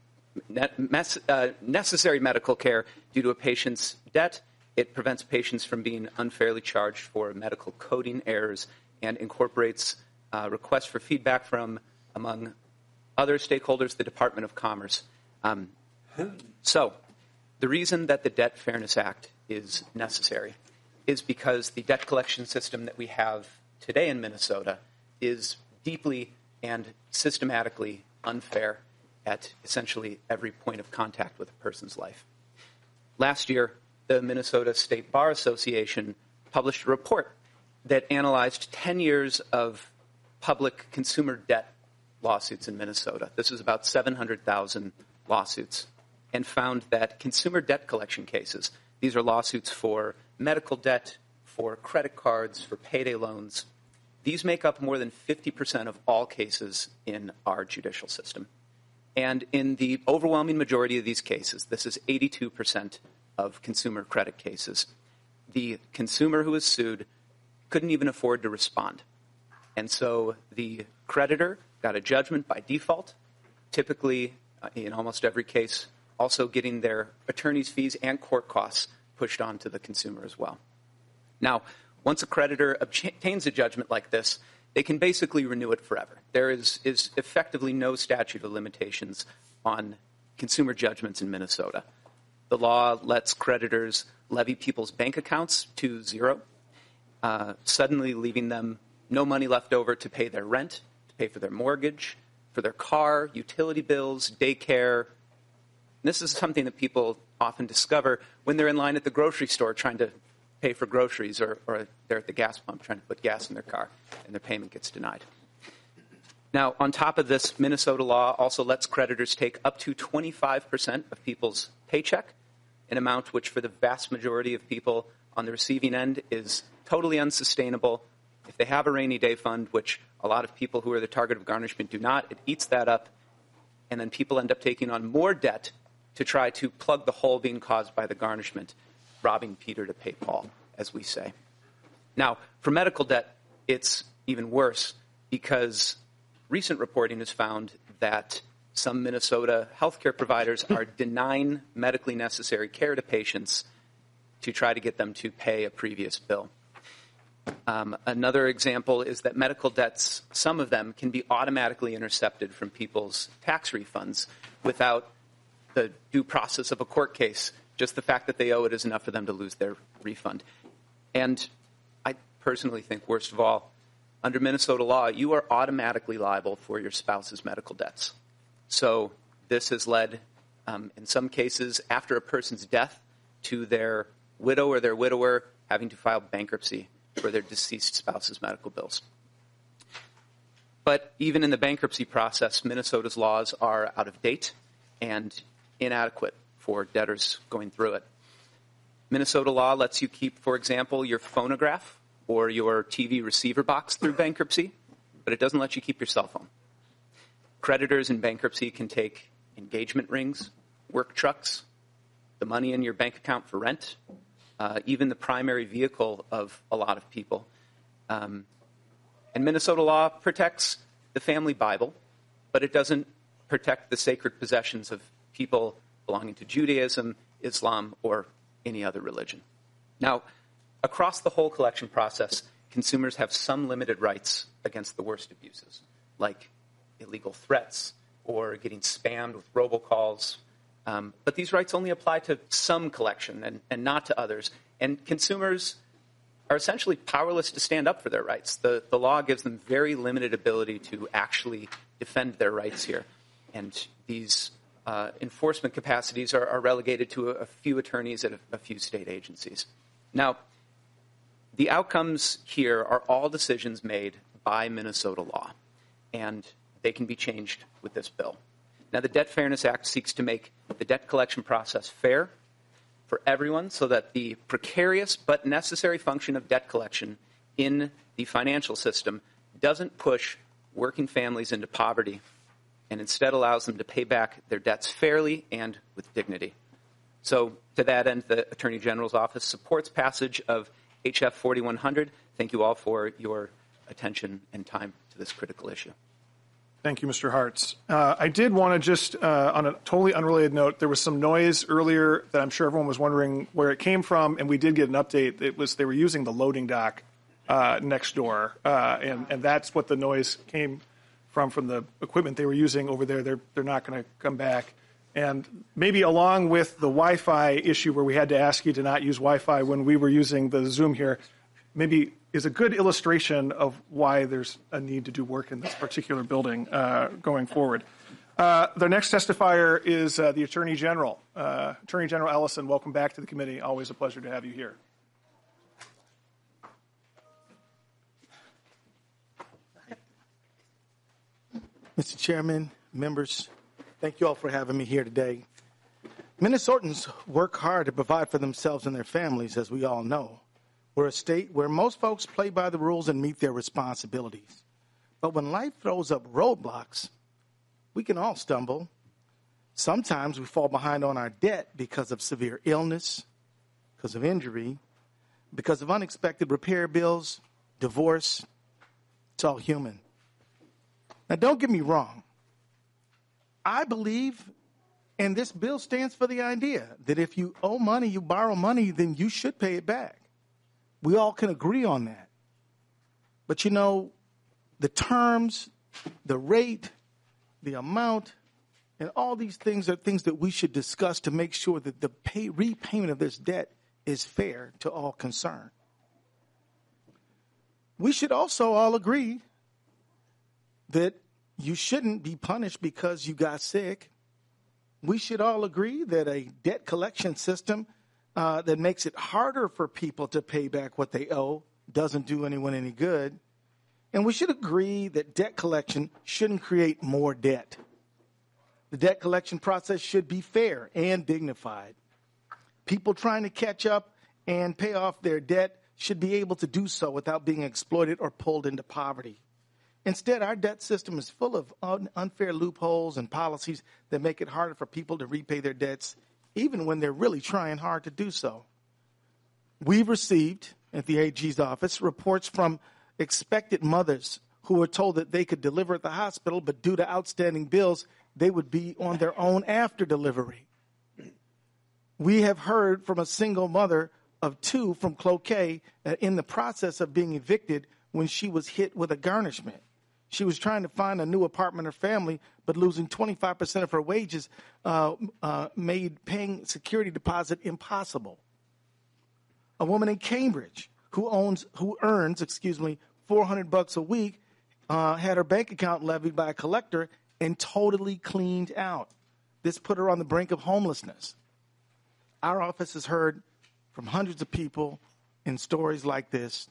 necessary medical care due to a patient's debt. It prevents patients from being unfairly charged for medical coding errors and incorporates requests for feedback from, among other stakeholders, the Department of Commerce. So the reason that the Debt Fairness Act is necessary is because the debt collection system that we have today in Minnesota is deeply and systematically unfair at essentially every point of contact with a person's life. Last year, the Minnesota State Bar Association published a report that analyzed 10 years of public consumer debt lawsuits in Minnesota. This is about 700,000 lawsuits, and found that consumer debt collection cases, these are lawsuits for medical debt, for credit cards, for payday loans. These make up more than 50% of all cases in our judicial system. And in the overwhelming majority of these cases, this is 82% of consumer credit cases, the consumer who is sued couldn't even afford to respond. And so the creditor got a judgment by default, typically in almost every case, also getting their attorney's fees and court costs pushed onto the consumer as well. Now, once a creditor obtains a judgment like this, they can basically renew it forever. There is effectively no statute of limitations on consumer judgments in Minnesota. The law lets creditors levy people's bank accounts to zero, suddenly leaving them no money left over to pay their rent, to pay for their mortgage, for their car, utility bills, daycare. This is something that people often discover when they're in line at the grocery store trying to pay for groceries, or they're at the gas pump trying to put gas in their car and their payment gets denied. Now, on top of this, Minnesota law also lets creditors take up to 25% of people's paycheck, an amount which for the vast majority of people on the receiving end is totally unsustainable. If they have a rainy day fund, which a lot of people who are the target of garnishment do not, it eats that up, and then people end up taking on more debt to try to plug the hole being caused by the garnishment, robbing Peter to pay Paul, as we say. Now, for medical debt, it's even worse because recent reporting has found that some Minnesota healthcare providers are denying medically necessary care to patients to try to get them to pay a previous bill. Another example is that medical debts, some of them can be automatically intercepted from people's tax refunds without the due process of a court case. Just the fact that they owe it is enough for them to lose their refund. And I personally think, worst of all, under Minnesota law, you are automatically liable for your spouse's medical debts. So this has led, in some cases, after a person's death, to their widow or their widower having to file bankruptcy for their deceased spouse's medical bills. But even in the bankruptcy process, Minnesota's laws are out of date and inadequate for debtors going through it. Minnesota law lets you keep, for example, your phonograph or your TV receiver box through bankruptcy, but it doesn't let you keep your cell phone. Creditors in bankruptcy can take engagement rings, work trucks, the money in your bank account for rent, even the primary vehicle of a lot of people. And Minnesota law protects the family Bible, but it doesn't protect the sacred possessions of people belonging to Judaism, Islam, or any other religion. Now, across the whole collection process, consumers have some limited rights against the worst abuses, like illegal threats or getting spammed with robocalls. But these rights only apply to some collection and not to others. And consumers are essentially powerless to stand up for their rights. The law gives them very limited ability to actually defend their rights here. And these enforcement capacities are relegated to a few attorneys at a few state agencies. Now, the outcomes here are all decisions made by Minnesota law, and they can be changed with this bill. Now, the Debt Fairness Act seeks to make the debt collection process fair for everyone so that the precarious but necessary function of debt collection in the financial system doesn't push working families into poverty and instead allows them to pay back their debts fairly and with dignity. So to that end, the Attorney General's Office supports passage of HF 4100. Thank you all for your attention and time to this critical issue. Thank you, Mr. Hartz. I did want to just, on a totally unrelated note, there was some noise earlier that I'm sure everyone was wondering where it came from, and we did get an update. It was they were using the loading dock next door, and that's what the noise came from the equipment they were using over there. They're not going to come back. And maybe along with the Wi-Fi issue where we had to ask you to not use Wi-Fi when we were using the Zoom here, maybe is a good illustration of why there's a need to do work in this particular building going forward. The next testifier is the Attorney General. Attorney General Ellison, welcome back to the committee. Always a pleasure to have you here. Mr. Chairman, members, thank you all for having me here today. Minnesotans work hard to provide for themselves and their families, as we all know. We're a state where most folks play by the rules and meet their responsibilities. But when life throws up roadblocks, we can all stumble. Sometimes we fall behind on our debt because of severe illness, because of injury, because of unexpected repair bills, divorce. It's all human. Now, don't get me wrong. I believe, and this bill stands for the idea, that if you owe money, you borrow money, then you should pay it back. We all can agree on that. But you know, the terms, the rate, the amount, and all these things are things that we should discuss to make sure that the repayment of this debt is fair to all concerned. We should also all agree that you shouldn't be punished because you got sick. We should all agree that a debt collection system that makes it harder for people to pay back what they owe doesn't do anyone any good. And we should agree that debt collection shouldn't create more debt. The debt collection process should be fair and dignified. People trying to catch up and pay off their debt should be able to do so without being exploited or pulled into poverty. Instead, our debt system is full of unfair loopholes and policies that make it harder for people to repay their debts, even when they're really trying hard to do so. We've received, at the AG's office, reports from expectant mothers who were told that they could deliver at the hospital, but due to outstanding bills, they would be on their own after delivery. We have heard from a single mother of 2 from Cloquet in the process of being evicted when she was hit with a garnishment. She was trying to find a new apartment or family, but losing 25% of her wages made paying security deposit impossible. A woman in Cambridge who earns $400 a week had her bank account levied by a collector and totally cleaned out. This put her on the brink of homelessness. Our office has heard from hundreds of people in stories like this.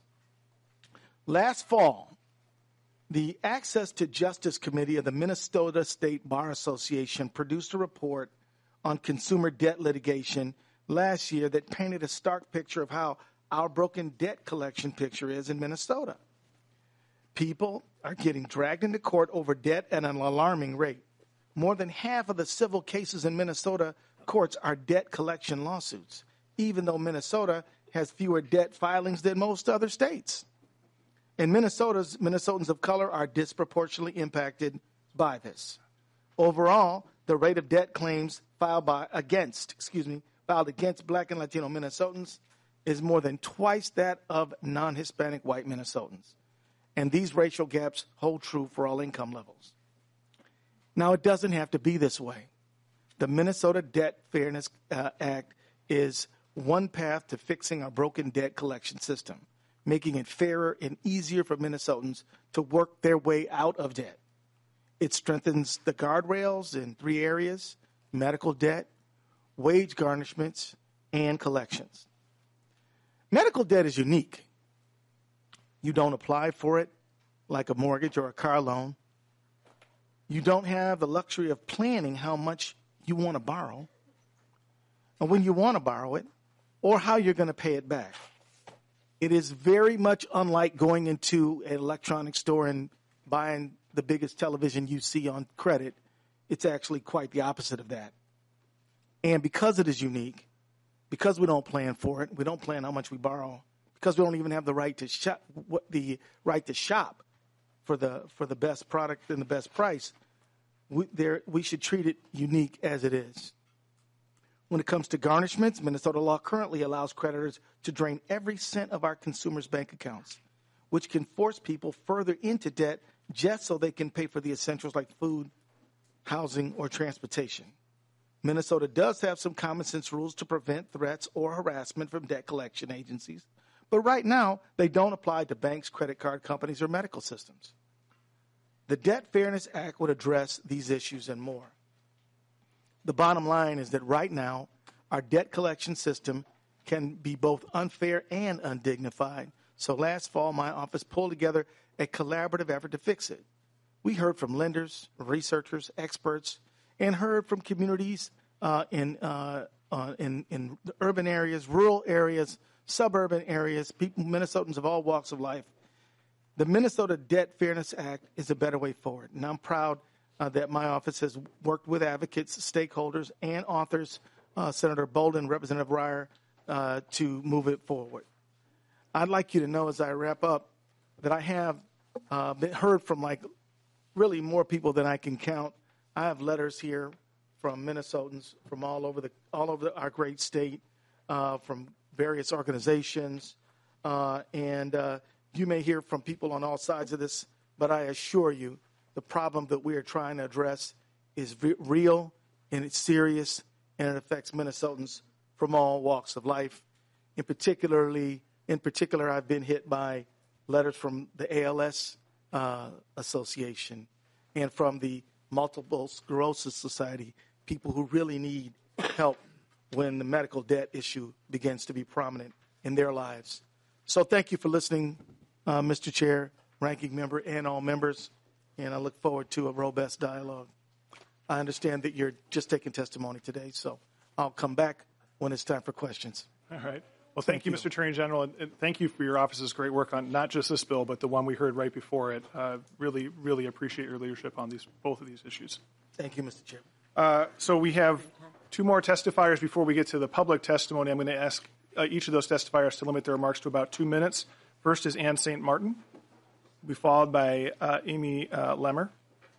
Last fall, the Access to Justice Committee of the Minnesota State Bar Association produced a report on consumer debt litigation last year that painted a stark picture of how our broken debt collection picture is in Minnesota. People are getting dragged into court over debt at an alarming rate. More than half of the civil cases in Minnesota courts are debt collection lawsuits, even though Minnesota has fewer debt filings than most other states. And Minnesotans of color are disproportionately impacted by this. Overall, the rate of debt claims filed against Black and Latino Minnesotans is more than twice that of non-Hispanic white Minnesotans. And these racial gaps hold true for all income levels. Now, it doesn't have to be this way. The Minnesota Debt Fairness Act is one path to fixing our broken debt collection system, making it fairer and easier for Minnesotans to work their way out of debt. It strengthens the guardrails in 3 areas: medical debt, wage garnishments, and collections. Medical debt is unique. You don't apply for it like a mortgage or a car loan. You don't have the luxury of planning how much you want to borrow, and when you want to borrow it, or how you're going to pay it back. It is very much unlike going into an electronics store and buying the biggest television you see on credit. It's actually quite the opposite of that. And because it is unique, because we don't plan for it, we don't plan how much we borrow, because we don't even have the right to shop for the best product and the best price, we should treat it unique as it is. When it comes to garnishments, Minnesota law currently allows creditors to drain every cent of our consumers' bank accounts, which can force people further into debt just so they can pay for the essentials like food, housing, or transportation. Minnesota does have some common sense rules to prevent threats or harassment from debt collection agencies, but right now they don't apply to banks, credit card companies, or medical systems. The Debt Fairness Act would address these issues and more. The bottom line is that right now, our debt collection system can be both unfair and undignified. So last fall, my office pulled together a collaborative effort to fix it. We heard from lenders, researchers, experts, and heard from communities in the urban areas, rural areas, suburban areas, people, Minnesotans of all walks of life. The Minnesota Debt Fairness Act is a better way forward. And I'm proud that my office has worked with advocates, stakeholders, and authors, Senator Bolden, Representative Ryer, to move it forward. I'd like you to know as I wrap up that I have heard from really more people than I can count. I have letters here from Minnesotans from all over our great state, from various organizations, and you may hear from people on all sides of this, but I assure you the problem that we are trying to address is real and it's serious, and it affects Minnesotans from all walks of life. In particular, I've been hit by letters from the ALS Association and from the Multiple Sclerosis Society, people who really need help when the medical debt issue begins to be prominent in their lives. So thank you for listening, Mr. Chair, Ranking Member, and all members, and I look forward to a robust dialogue. I understand that you're just taking testimony today, so I'll come back when it's time for questions. All right. Well, thank you, Mr. Attorney General, and thank you for your office's great work on not just this bill, but the one we heard right before it. Really, really appreciate your leadership on both of these issues. Thank you, Mr. Chair. So we have two more testifiers before we get to the public testimony. I'm going to ask each of those testifiers to limit their remarks to about 2 minutes. First is Ann St. Martin, will be followed by Amy Lemmer.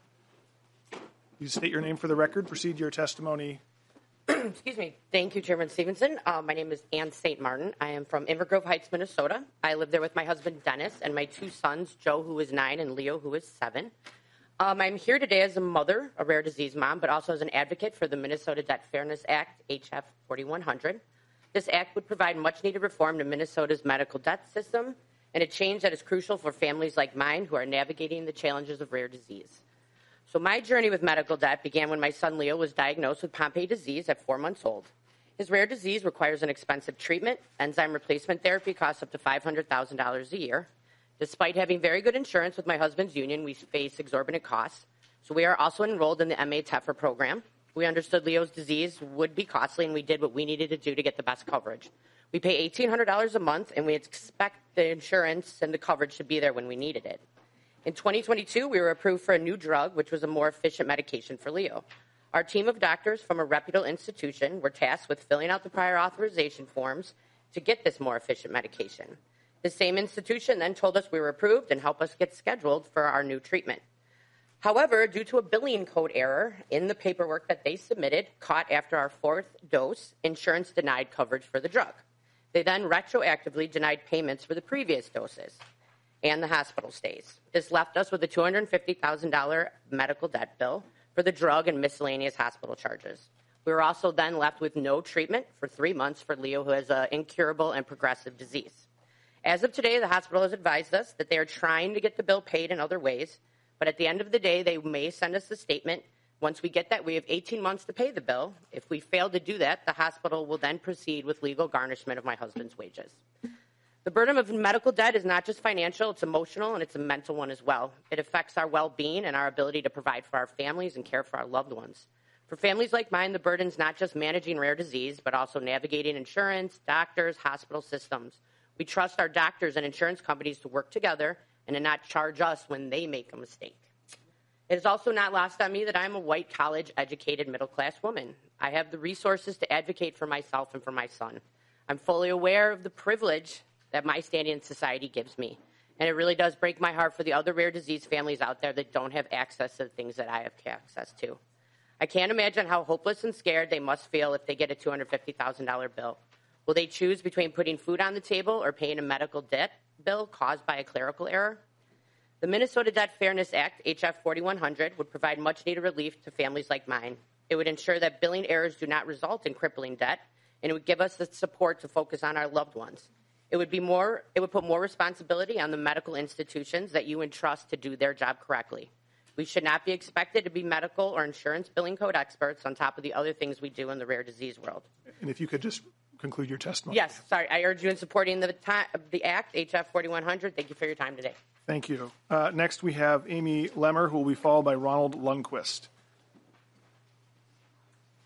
Please state your name for the record. Proceed your testimony. Excuse me. Thank you, Chairman Stevenson. My name is Ann St. Martin. I am from Inver Grove Heights, Minnesota. I live there with my husband, Dennis, and my two sons, Joe, who is 9, and Leo, who is 7. I'm here today as a mother, a rare disease mom, but also as an advocate for the Minnesota Debt Fairness Act, HF 4100. This act would provide much-needed reform to Minnesota's medical debt system and a change that is crucial for families like mine who are navigating the challenges of rare disease. So my journey with medical debt began when my son Leo was diagnosed with Pompe disease at 4 months old. His rare disease requires an expensive treatment. Enzyme replacement therapy costs up to $500,000 a year. Despite having very good insurance with my husband's union, we face exorbitant costs. So we are also enrolled in the MA TEFRA program. We understood Leo's disease would be costly, and we did what we needed to do to get the best coverage. We pay $1,800 a month, and we expect the insurance and the coverage to be there when we needed it. In 2022, we were approved for a new drug, which was a more efficient medication for Leo. Our team of doctors from a reputable institution were tasked with filling out the prior authorization forms to get this more efficient medication. The same institution then told us we were approved and helped us get scheduled for our new treatment. However, due to a billing code error in the paperwork that they submitted, caught after our 4th dose, insurance denied coverage for the drug. They then retroactively denied payments for the previous doses and the hospital stays. This left us with a $250,000 medical debt bill for the drug and miscellaneous hospital charges. We were also then left with no treatment for 3 months for Leo, who has an incurable and progressive disease. As of today, the hospital has advised us that they are trying to get the bill paid in other ways, but at the end of the day, they may send us a statement. Once we get that, we have 18 months to pay the bill. If we fail to do that, the hospital will then proceed with legal garnishment of my husband's wages. The burden of medical debt is not just financial, it's emotional, and it's a mental one as well. It affects our well-being and our ability to provide for our families and care for our loved ones. For families like mine, the burden's not just managing rare disease, but also navigating insurance, doctors, hospital systems. We trust our doctors and insurance companies to work together and to not charge us when they make a mistake. It is also not lost on me that I'm a white, college-educated, middle-class woman. I have the resources to advocate for myself and for my son. I'm fully aware of the privilege that my standing in society gives me. And it really does break my heart for the other rare disease families out there that don't have access to the things that I have access to. I can't imagine how hopeless and scared they must feel if they get a $250,000 bill. Will they choose between putting food on the table or paying a medical debt bill caused by a clerical error? The Minnesota Debt Fairness Act, HF 4100, would provide much-needed relief to families like mine. It would ensure that billing errors do not result in crippling debt, and it would give us the support to focus on our loved ones. It would put more responsibility on the medical institutions that you entrust to do their job correctly. We should not be expected to be medical or insurance billing code experts on top of the other things we do in the rare disease world. And if you could just conclude your testimony. Yes, sorry. I urge you in supporting the Act, HF 4100. Thank you for your time today. Thank you. Next, we have Amy Lemmer, who will be followed by Ronald Lundquist.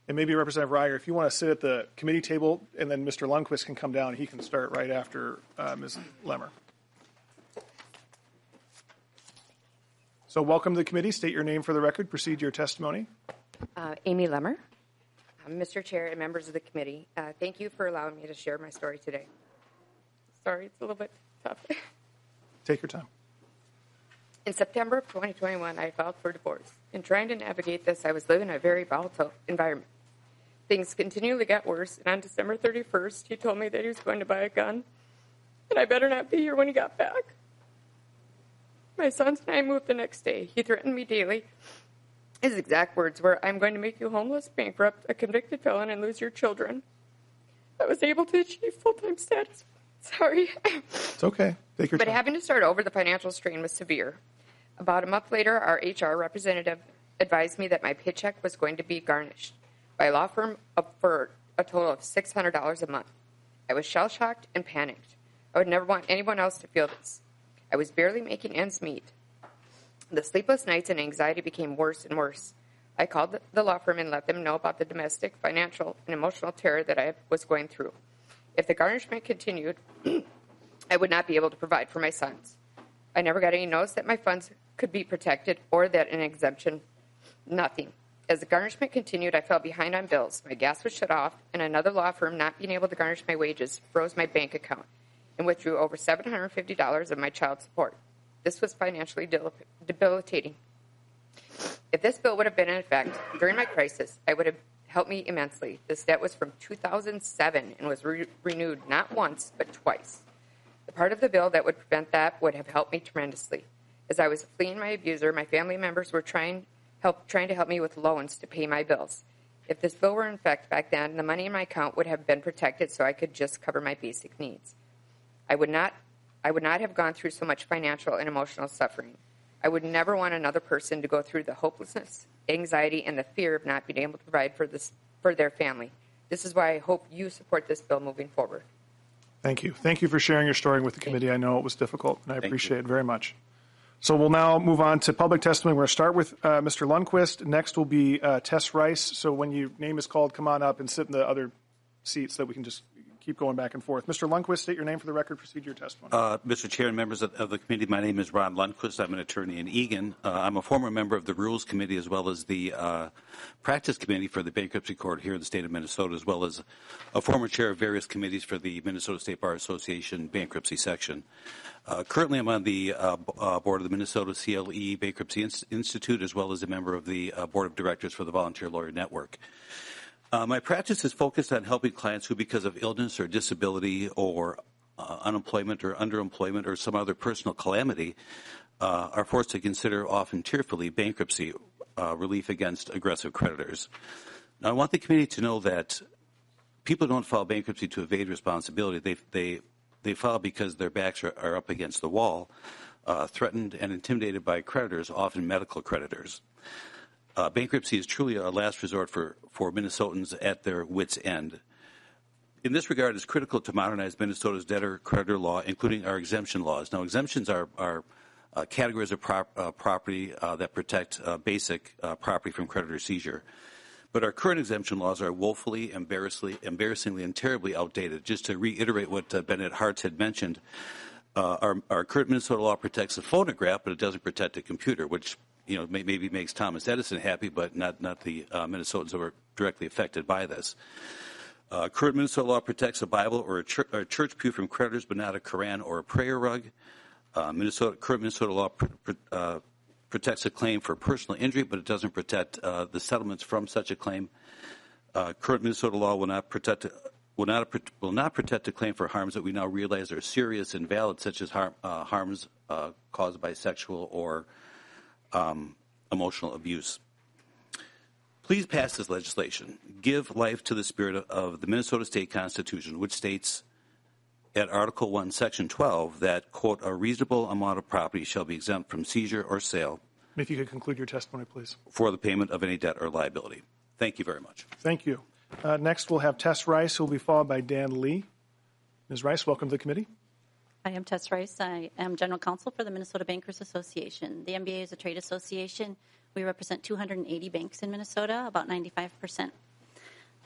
And maybe Representative Reiger, if you want to sit at the committee table, and then Mr. Lundquist can come down. He can start right after Ms. Lemmer. So welcome to the committee. State your name for the record. Proceed to your testimony. Amy Lemmer. Mr. Chair and members of the committee, thank you for allowing me to share my story today. Sorry, it's a little bit tough. Take your time. In September of 2021, I filed for divorce. In trying to navigate this, I was living in a very volatile environment. Things continually got worse, and on December 31st, he told me that he was going to buy a gun, and I better not be here when he got back. My sons and I moved the next day. He threatened me daily. His exact words were, "I'm going to make you homeless, bankrupt, a convicted felon, and lose your children." I was able to achieve full-time status. Sorry. It's okay. Take your But time. having to start over, the financial strain was severe. About a month later, our HR representative advised me that my paycheck was going to be garnished by a law firm for a total of $600 a month. I was shell-shocked and panicked. I would never want anyone else to feel this. I was barely making ends meet. The sleepless nights and anxiety became worse and worse. I called the law firm and let them know about the domestic, financial, and emotional terror that I was going through. If the garnishment continued, I would not be able to provide for my sons. I never got any notice that my funds could be protected or that an exemption, nothing. As the garnishment continued, I fell behind on bills. My gas was shut off, and another law firm, not being able to garnish my wages, froze my bank account and withdrew over $750 of my child support. This was financially debilitating. If this bill would have been in effect during my crisis, it would have helped me immensely. This debt was from 2007 and was renewed not once, but twice. The part of the bill that would prevent that would have helped me tremendously. As I was fleeing my abuser, my family members were trying to help me with loans to pay my bills. If this bill were in effect back then, the money in my account would have been protected so I could just cover my basic needs. I would not have gone through so much financial and emotional suffering. I would never want another person to go through the hopelessness, anxiety, and the fear of not being able to provide for their family. This is why I hope you support this bill moving forward. Thank you. Thank you for sharing your story with the committee. I know it was difficult, and I appreciate it very much. So we'll now move on to public testimony. We're going to start with Mr. Lundquist. Next will be Tess Rice. So when your name is called, come on up and sit in the other seats so that we can just keep going back and forth. Mr. Lundquist, state your name for the record. Proceed your testimony. Mr. Chair and members of the committee, my name is Ron Lundquist. I'm an attorney in Eagan. I'm a former member of the Rules Committee as well as the Practice Committee for the Bankruptcy Court here in the state of Minnesota, as well as a former chair of various committees for the Minnesota State Bar Association Bankruptcy Section. Currently, I'm on the board of the Minnesota CLE Bankruptcy Institute, as well as a member of the board of directors for the Volunteer Lawyer Network. My practice is focused on helping clients who, because of illness or disability or unemployment or underemployment or some other personal calamity, are forced to consider often tearfully bankruptcy relief against aggressive creditors. Now, I want the committee to know that people don't file bankruptcy to evade responsibility. They file because their backs are up against the wall, threatened and intimidated by creditors, often medical creditors. Bankruptcy is truly a last resort for Minnesotans at their wits' end. In this regard, it's critical to modernize Minnesota's debtor-creditor law, including our exemption laws. Now, exemptions are categories of property that protect basic property from creditor seizure. But our current exemption laws are woefully, embarrassingly, and terribly outdated. Just to reiterate what Bennett Hartz had mentioned, our current Minnesota law protects a phonograph, but it doesn't protect a computer, which maybe makes Thomas Edison happy, but not the Minnesotans who are directly affected by this. Current Minnesota law protects a Bible or a church pew from creditors, but not a Koran or a prayer rug. Current Minnesota law protects a claim for personal injury, but it doesn't protect the settlements from such a claim. Current Minnesota law will not protect a claim for harms that we now realize are serious and valid, such as harms caused by sexual or emotional abuse. Please pass this legislation. Give life to the spirit of the Minnesota State Constitution, which states at Article 1, Section 12 that, quote, a reasonable amount of property shall be exempt from seizure or sale. If you could conclude your testimony, please. For the payment of any debt or liability. Thank you very much. Thank you. Next, we'll have Tess Rice, who will be followed by Dan Lee. Ms. Rice, welcome to the committee. I am Tess Rice. I am General Counsel for the Minnesota Bankers Association. The MBA is a trade association. We represent 280 banks in Minnesota, about 95%.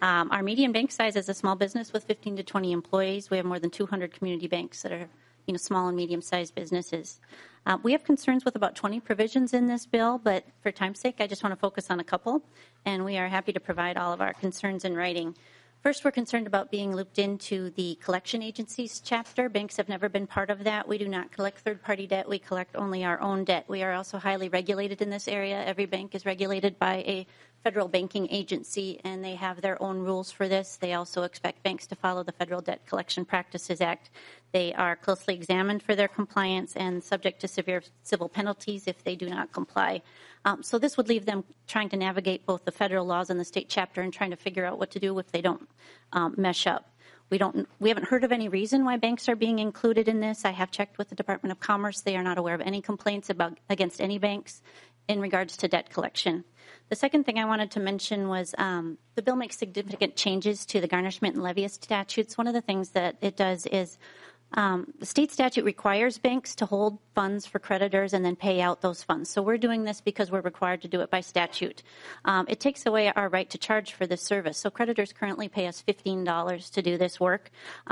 Our median bank size is a small business with 15 to 20 employees. We have more than 200 community banks that are small and medium-sized businesses. We have concerns with about 20 provisions in this bill, but for time's sake, I just want to focus on a couple, and we are happy to provide all of our concerns in writing. First, we're concerned about being looped into the collection agencies chapter. Banks have never been part of that. We do not collect third-party debt. We collect only our own debt. We are also highly regulated in this area. Every bank is regulated by a federal banking agency, and they have their own rules for this. They also expect banks to follow the Federal Debt Collection Practices Act. They are closely examined for their compliance and subject to severe civil penalties if they do not comply. So this would leave them trying to navigate both the federal laws and the state chapter and trying to figure out what to do if they don't mesh up. We haven't heard of any reason why banks are being included in this. I have checked with the Department of Commerce. They are not aware of any complaints against any banks in regards to debt collection. The second thing I wanted to mention was the bill makes significant changes to the garnishment and levy statutes. One of the things that it does is the state statute requires banks to hold funds for creditors and then pay out those funds. So we're doing this because we're required to do it by statute. It takes away our right to charge for this service. So creditors currently pay us $15 to do this work,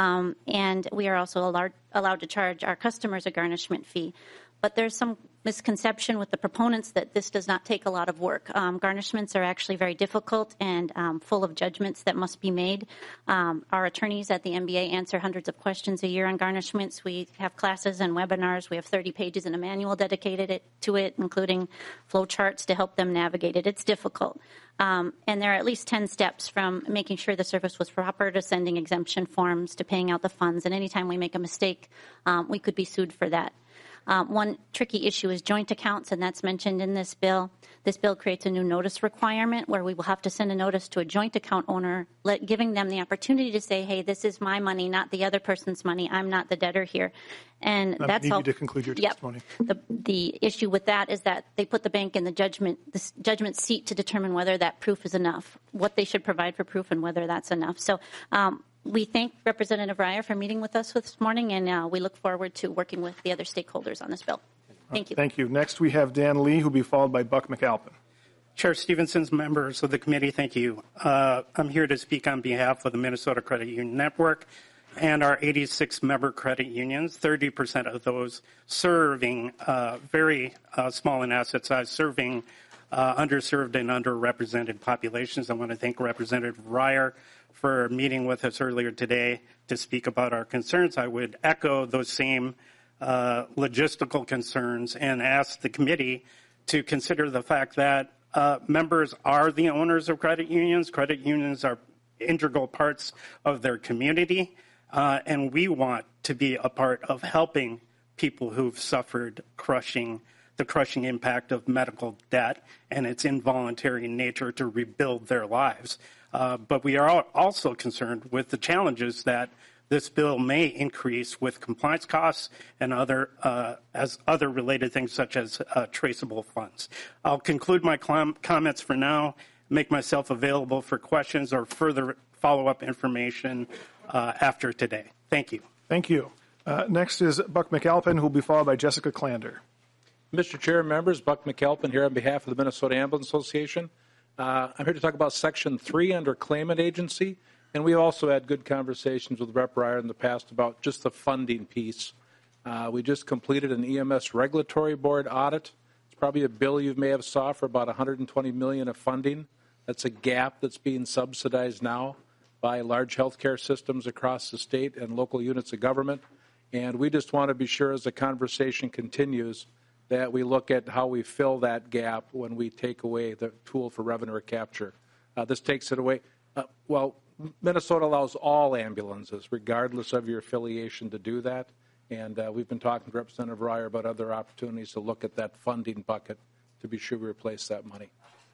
and we are also allowed to charge our customers a garnishment fee. But there's some misconception with the proponents that this does not take a lot of work. Garnishments are actually very difficult and full of judgments that must be made. Our attorneys at the MBA answer hundreds of questions a year on garnishments. We have classes and webinars. We have 30 pages in a manual dedicated to it, including flow charts to help them navigate it. It's difficult. And there are at least 10 steps from making sure the service was proper to sending exemption forms to paying out the funds. And anytime we make a mistake, we could be sued for that. One tricky issue is joint accounts, and that's mentioned in this bill. This bill creates a new notice requirement where we will have to send a notice to a joint account owner, giving them the opportunity to say, hey, this is my money, not the other person's money. I'm not the debtor here. And that's all. I need you to conclude your testimony. The issue with that is that they put the bank in the judgment seat to determine whether that proof is enough, what they should provide for proof, and whether that's enough. So we thank Representative Reier for meeting with us this morning, and we look forward to working with the other stakeholders on this bill. Thank you. Thank you. Next, we have Dan Lee, who will be followed by Buck McAlpin. Chair Stevenson's members of the committee, thank you. I'm here to speak on behalf of the Minnesota Credit Union Network and our 86 member credit unions, 30% of those serving very small in asset size, serving underserved and underrepresented populations. I want to thank Representative Reier for meeting with us earlier today to speak about our concerns. I would echo those same logistical concerns and ask the committee to consider the fact that members are the owners of credit unions. Credit unions are integral parts of their community, and we want to be a part of helping people who've suffered the crushing impact of medical debt and its involuntary nature to rebuild their lives. But we are also concerned with the challenges that this bill may increase with compliance costs and other related things such as traceable funds. I'll conclude my comments for now, make myself available for questions or further follow-up information after today. Thank you. Thank you. Next is Buck McAlpin, who will be followed by Jessica Klander. Mr. Chair, members, Buck McAlpin here on behalf of the Minnesota Ambulance Association. I'm here to talk about Section 3 under claimant agency, and we also had good conversations with Rep. Reier in the past about just the funding piece. We just completed an EMS regulatory board audit. It's probably a bill you may have saw for about $120 million of funding. That's a gap that's being subsidized now by large healthcare systems across the state and local units of government. And we just want to be sure as the conversation continues that we look at how we fill that gap when we take away the tool for revenue recapture. This takes it away. Minnesota allows all ambulances, regardless of your affiliation, to do that. And we've been talking to Representative Reier about other opportunities to look at that funding bucket to be sure we replace that money.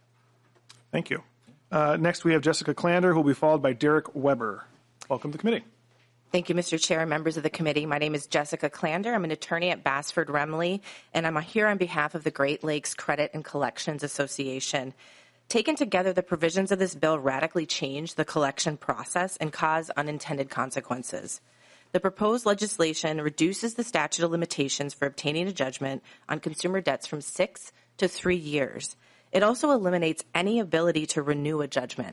Thank you. Next, we have Jessica Klander, who will be followed by Derek Weber. Welcome to the committee. Thank you, Mr. Chair, members of the committee. My name is Jessica Klander. I'm an attorney at Bassford Remley, and I'm here on behalf of the Great Lakes Credit and Collections Association. Taken together, the provisions of this bill radically change the collection process and cause unintended consequences. The proposed legislation reduces the statute of limitations for obtaining a judgment on consumer debts from 6 to 3 years. It also eliminates any ability to renew a judgment.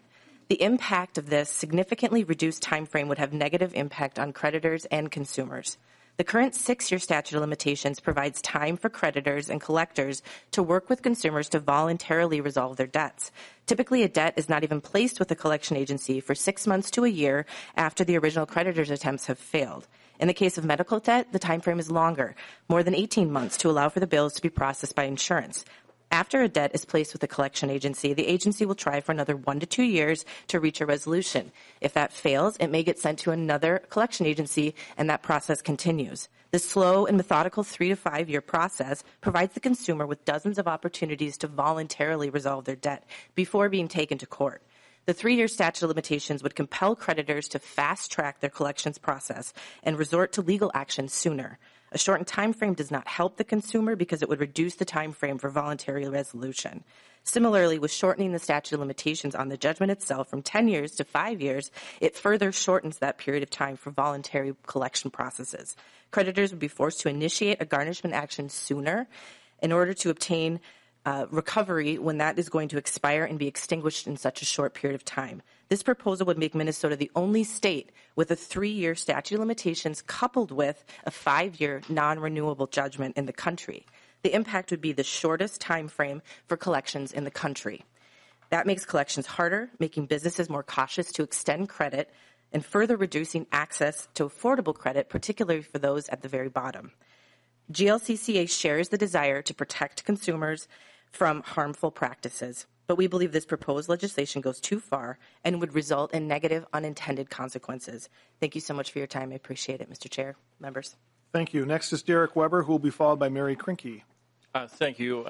The impact of this significantly reduced time frame would have negative impact on creditors and consumers. The current 6-year statute of limitations provides time for creditors and collectors to work with consumers to voluntarily resolve their debts. Typically, a debt is not even placed with the collection agency for 6 months to a year after the original creditor's attempts have failed. In the case of medical debt, the time frame is longer, more than 18 months, to allow for the bills to be processed by insurance. After a debt is placed with the collection agency, the agency will try for another 1 to 2 years to reach a resolution. If that fails, it may get sent to another collection agency, and that process continues. This slow and methodical 3 to 5 year process provides the consumer with dozens of opportunities to voluntarily resolve their debt before being taken to court. The 3-year statute of limitations would compel creditors to fast-track their collections process and resort to legal action sooner. A shortened time frame does not help the consumer because it would reduce the time frame for voluntary resolution. Similarly, with shortening the statute of limitations on the judgment itself from 10 years to 5 years, it further shortens that period of time for voluntary collection processes. Creditors would be forced to initiate a garnishment action sooner in order to obtain recovery when that is going to expire and be extinguished in such a short period of time. This proposal would make Minnesota the only state with a 3-year statute of limitations coupled with a 5-year non-renewable judgment in the country. The impact would be the shortest time frame for collections in the country. That makes collections harder, making businesses more cautious to extend credit and further reducing access to affordable credit, particularly for those at the very bottom. GLCCA shares the desire to protect consumers from harmful practices, but we believe this proposed legislation goes too far and would result in negative unintended consequences. Thank you so much for your time. I appreciate it, Mr. Chair, members. Thank you. Next is Derek Weber, who will be followed by Mary Krinke. Thank you.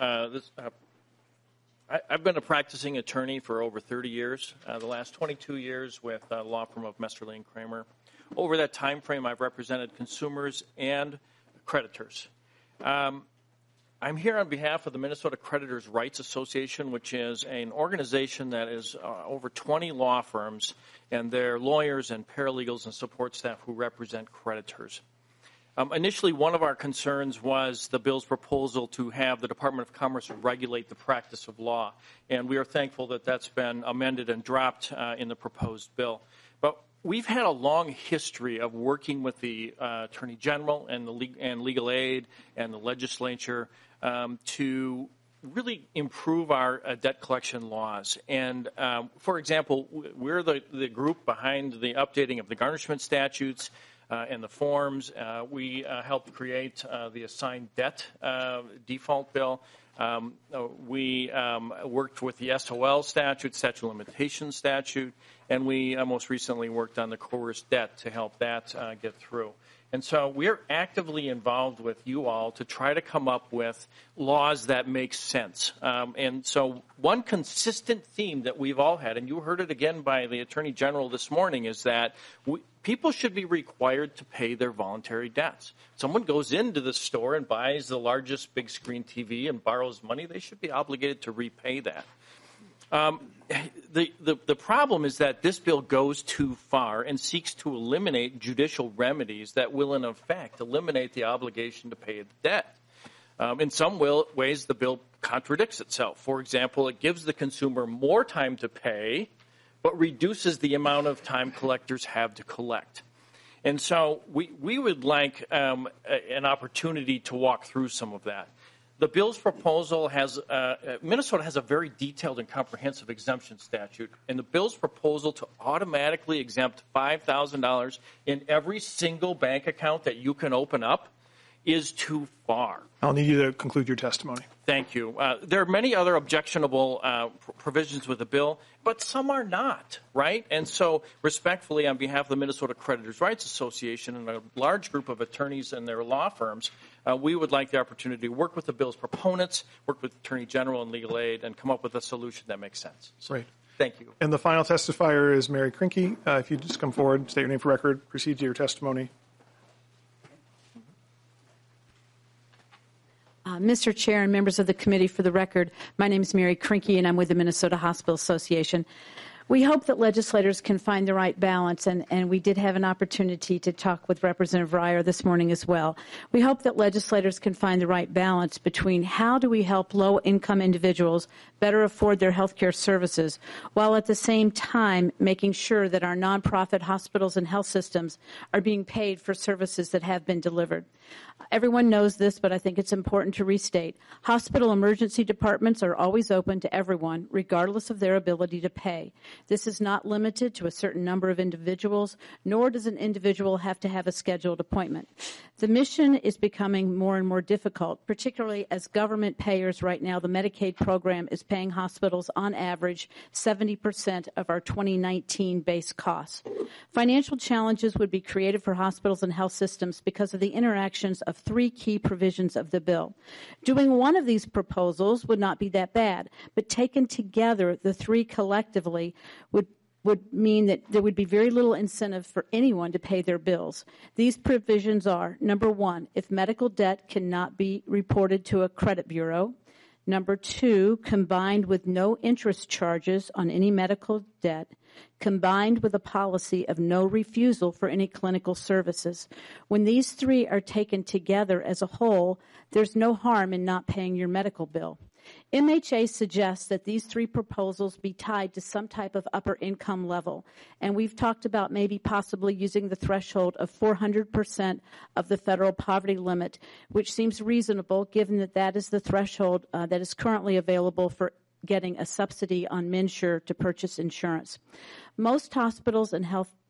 I've been a practicing attorney for over 30 years, the last 22 years with the law firm of Mesterly and Kramer. Over that time frame, I've represented consumers and creditors. I'm here on behalf of the Minnesota Creditors' Rights Association, which is an organization that is over 20 law firms and their lawyers and paralegals and support staff who represent creditors. Initially, one of our concerns was the bill's proposal to have the Department of Commerce regulate the practice of law, and we are thankful that that's been amended and dropped in the proposed bill. But we've had a long history of working with the Attorney General and legal aid and the legislature to really improve our debt collection laws. And, for example, we're the group behind the updating of the garnishment statutes and the forms. We helped create the assigned debt default bill. We worked with the SOL statute, statute of limitations statute, and we most recently worked on the coerced debt to help that get through. And so we're actively involved with you all to try to come up with laws that make sense. And so one consistent theme that we've all had, and you heard it again by the Attorney General this morning, is that people should be required to pay their voluntary debts. Someone goes into the store and buys the largest big screen TV and borrows money, they should be obligated to repay that. The problem is that this bill goes too far and seeks to eliminate judicial remedies that will, in effect, eliminate the obligation to pay the debt. In some ways, the bill contradicts itself. For example, it gives the consumer more time to pay, but reduces the amount of time collectors have to collect. And so we would like an opportunity to walk through some of that. The bill's proposal has, Minnesota has a very detailed and comprehensive exemption statute, and the bill's proposal to automatically exempt $5,000 in every single bank account that you can open up is too far. I'll need you to conclude your testimony. Thank you. There are many other objectionable provisions with the bill, but some are not, right? And so respectfully, on behalf of the Minnesota Creditors' Rights Association and a large group of attorneys and their law firms, we would like the opportunity to work with the bill's proponents, work with the Attorney General and legal aid, and come up with a solution that makes sense. So, Great. Thank you. And the final testifier is Mary Krinke. If you just come forward, state your name for record, proceed to your testimony. Mr. Chair and members of the committee, for the record, my name is Mary Krinke, and I'm with the Minnesota Hospital Association. We hope that legislators can find the right balance, and we did have an opportunity to talk with Representative Ryer this morning as well. We hope that legislators can find the right balance between how do we help low-income individuals better afford their health care services, while at the same time making sure that our nonprofit hospitals and health systems are being paid for services that have been delivered. Everyone knows this, but I think it's important to restate. Hospital emergency departments are always open to everyone, regardless of their ability to pay. This is not limited to a certain number of individuals, nor does an individual have to have a scheduled appointment. The mission is becoming more and more difficult, particularly as government payers right now. The Medicaid program is paying hospitals on average 70% of our 2019 base costs. Financial challenges would be created for hospitals and health systems because of the interactions of three key provisions of the bill. Doing one of these proposals would not be that bad, but taken together, the three collectively would mean that there would be very little incentive for anyone to pay their bills. These provisions are, number one, if medical debt cannot be reported to a credit bureau. Number two, combined with no interest charges on any medical debt, combined with a policy of no refusal for any clinical services. When these three are taken together as a whole, there's no harm in not paying your medical bill. MHA suggests that these three proposals be tied to some type of upper income level, and we've talked about maybe possibly using the threshold of 400% of the federal poverty limit, which seems reasonable given that that is the threshold that is currently available for getting a subsidy on MNsure to purchase insurance. Most hospitals and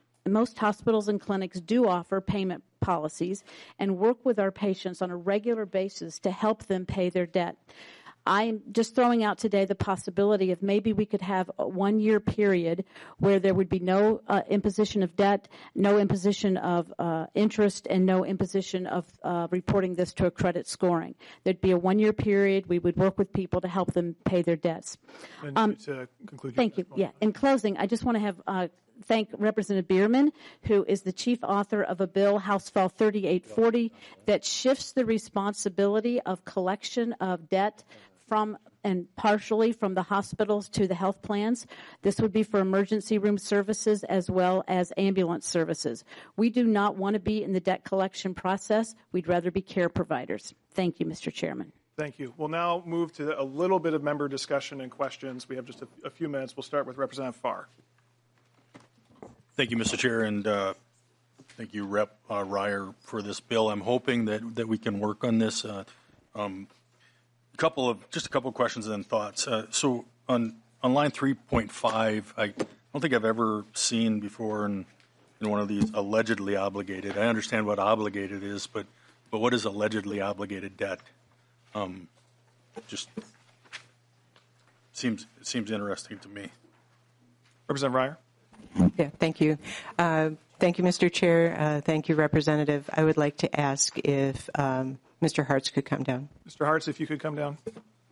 clinics do offer payment policies and work with our patients on a regular basis to help them pay their debt. I'm just throwing out today the possibility of maybe we could have a 1-year period where there would be no imposition of debt, no imposition of interest, and no imposition of reporting this to a credit scoring. There'd be a 1-year period. We would work with people to help them pay their debts. To conclude thank you. Yeah. In closing, I just want to have thank Representative Bierman, who is the chief author of a bill, House File 3840, that shifts the responsibility of collection of debt from and partially from the hospitals to the health plans. This would be for emergency room services as well as ambulance services. We do not want to be in the debt collection process. We'd rather be care providers. Thank you, Mr. Chairman. Thank you. We'll now move to a little bit of member discussion and questions. We have just a few minutes. We'll start with Representative Farr. Thank you, Mr. Chair, and thank you, Rep. Ryer, for this bill. I'm hoping that we can work on this. A couple of questions and then thoughts. So on line 3.5, I don't think I've ever seen before in one of these allegedly obligated. I understand what obligated is, but what is allegedly obligated debt? Just seems interesting to me. Representative Ryer. Yeah, thank you. Thank you, Mr. Chair. Thank you, Representative. I would like to ask if Mr. Hartz could come down. Mr. Hartz, if you could come down.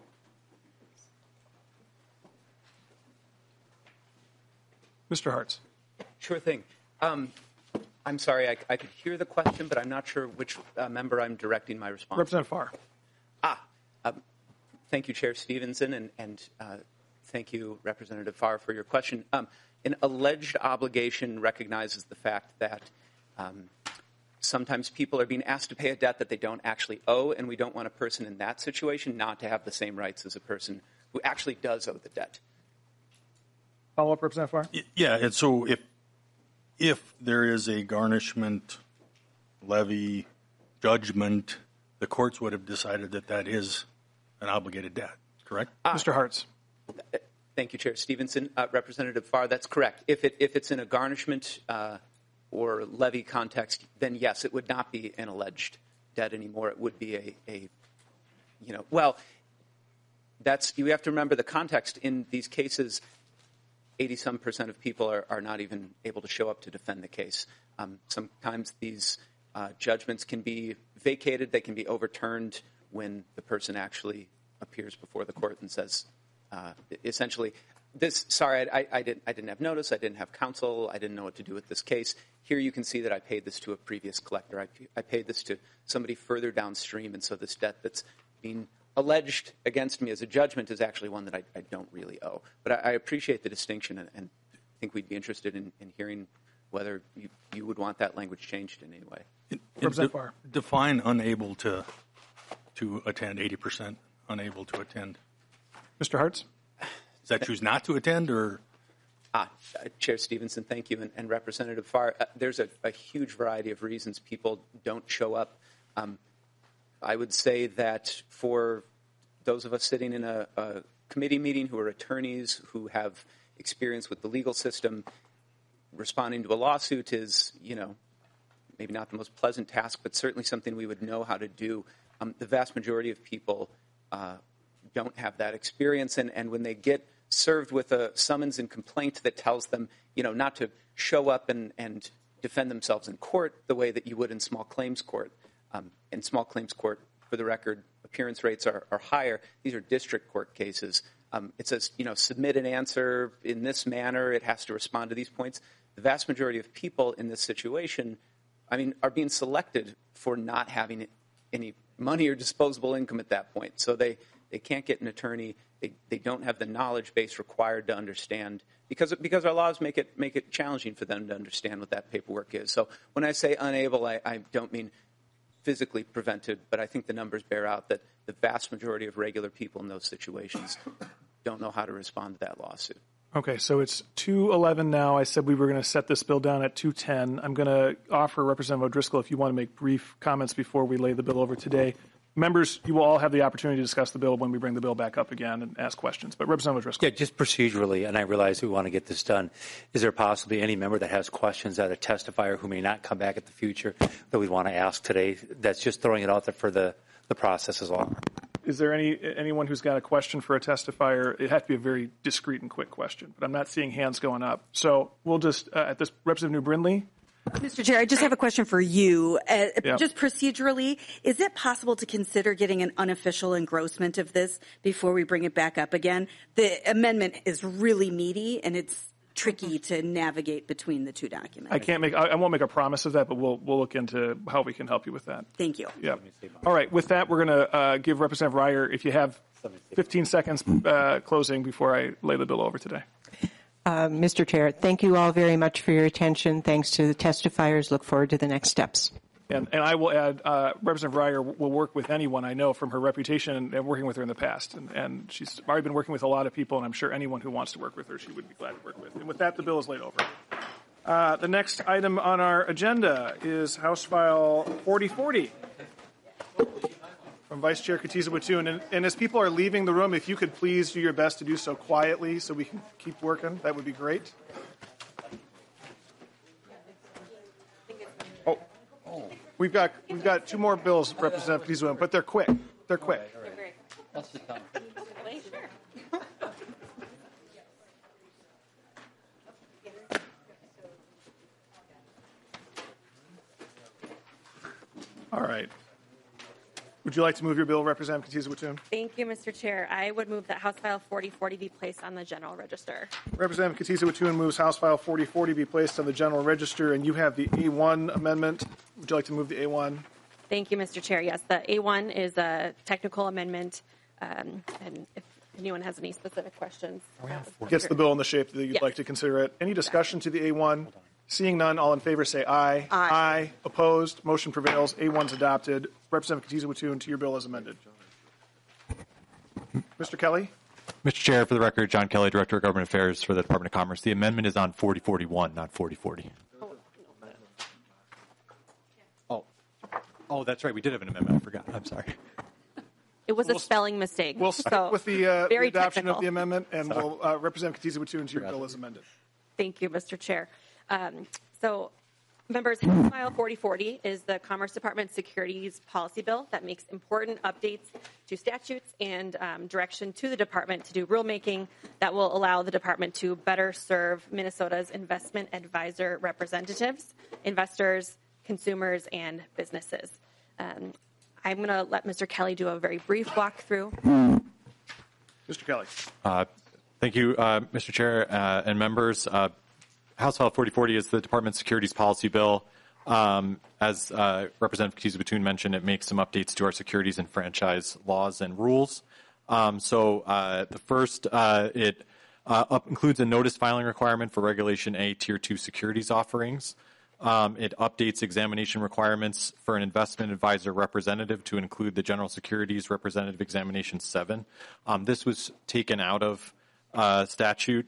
Mr. Hartz. Sure thing. I'm sorry, I could hear the question, but I'm not sure which member I'm directing my response. Representative Farr. Thank you, Chair Stevenson, and thank you, Representative Farr, for your question. An alleged obligation recognizes the fact that sometimes people are being asked to pay a debt that they don't actually owe, and we don't want a person in that situation not to have the same rights as a person who actually does owe the debt. Follow up, Representative Farr? Yeah, and so if there is a garnishment, levy, judgment, the courts would have decided that is an obligated debt, correct? Mr. Hartz. Thank you, Chair Stevenson. Representative Farr, that's correct. If it's in a garnishment or levy context, then yes, it would not be an alleged debt anymore. It would be you have to remember the context in these cases. 80-some% of people are not even able to show up to defend the case. Sometimes these judgments can be vacated. They can be overturned when the person actually appears before the court and says, essentially, I didn't have notice, I didn't have counsel, I didn't know what to do with this case. Here you can see that I paid this to a previous collector. I paid this to somebody further downstream, and so this debt that's being alleged against me as a judgment is actually one that I don't really owe. But I appreciate the distinction, and think we'd be interested in hearing whether you would want that language changed in any way. Define unable to attend, 80% unable to attend. Mr. Hartz? Does that choose not to attend or? Chair Stevenson, thank you, and Representative Farr. There's a huge variety of reasons people don't show up. I would say that for those of us sitting in a committee meeting who are attorneys who have experience with the legal system, responding to a lawsuit is, maybe not the most pleasant task, but certainly something we would know how to do. The vast majority of people don't have that experience, and when they get served with a summons and complaint that tells them, not to show up and defend themselves in court the way that you would in small claims court. In small claims court, for the record, appearance rates are higher. These are district court cases. It says, submit an answer in this manner. It has to respond to these points. The vast majority of people in this situation, are being selected for not having any money or disposable income at that point. So they can't get an attorney. They don't have the knowledge base required to understand because our laws make it challenging for them to understand what that paperwork is. So when I say unable, I don't mean physically prevented, but I think the numbers bear out that the vast majority of regular people in those situations don't know how to respond to that lawsuit. Okay, so it's 2:11 now. I said we were going to set this bill down at 2:10. I'm going to offer Representative O'Driscoll if you want to make brief comments before we lay the bill over today. Members, you will all have the opportunity to discuss the bill when we bring the bill back up again and ask questions. But Representative O'Driscoll. Yeah, just procedurally, and I realize we want to get this done. Is there possibly any member that has questions that a testifier who may not come back at the future that we want to ask today? That's just throwing it out there for the process as well. Is there anyone who's got a question for a testifier? It has to be a very discreet and quick question, but I'm not seeing hands going up. So we'll just, at this, Representative New Brindley. Mr. Chair, I just have a question for you. Just procedurally, is it possible to consider getting an unofficial engrossment of this before we bring it back up again? The amendment is really meaty, and it's tricky to navigate between the two documents. I won't make a promise of that, but we'll look into how we can help you with that. Thank you. Yeah. All right. With that, we're going to give Representative Reier, if you have 15 seconds closing before I lay the bill over today. Mr. Chair, thank you all very much for your attention. Thanks to the testifiers. Look forward to the next steps. And I will add, Representative Reier will work with anyone I know from her reputation and working with her in the past. And she's already been working with a lot of people, and I'm sure anyone who wants to work with her, she would be glad to work with. And with that, the bill is laid over. The next item on our agenda is House File 4040 from Vice Chair Katiza-Wattoon. And as people are leaving the room, if you could please do your best to do so quietly so we can keep working, that would be great. We've got two more bills, Representative Katiza-Wattoon, but they're quick. They're quick. That's the time. All right. Would you like to move your bill, Representative Katiza-Wattoon? Thank you, Mr. Chair. I would move that House File 4040 be placed on the General Register. Representative Katiza-Wattoon moves House File 4040 be placed on the General Register, and you have the A1 amendment. Would you like to move the A1? Thank you, Mr. Chair. Yes, the A1 is a technical amendment, and if anyone has any specific questions. Gets the bill in the shape that you'd Yes. like to consider it. Any discussion to the A1? Seeing none, all in favor say aye. Aye. Opposed? Motion prevails. A1's adopted. Representative Katiza-Wattoon, to your bill as amended. Mr. Kelly? Mr. Chair, for the record, John Kelly, Director of Government Affairs for the Department of Commerce. The amendment is on 4041, not 4040. Oh, that's right. We did have an amendment. I forgot. I'm sorry. It was a spelling mistake. We'll stick so with the very adoption technical. of the amendment, and we'll Representative Katiza-Wattoon, to your bill as amended. Thank you, Mr. Chair. So, members, House File 4040 is the Commerce Department Securities Policy Bill that makes important updates to statutes and direction to the department to do rulemaking that will allow the department to better serve Minnesota's investment advisor representatives, investors, consumers, and businesses. I'm going to let Mr. Kelly do a very brief walkthrough. Mr. Kelly. Thank you, Mr. Chair and members. House File 4040 is the Department Securities Policy Bill. As Representative Katiza-Wattoon mentioned, it makes some updates to our securities and franchise laws and rules. The first, it includes a notice filing requirement for Regulation A Tier 2 securities offerings. It updates examination requirements for an investment advisor representative to include the General Securities Representative Examination 7. This was taken out of statute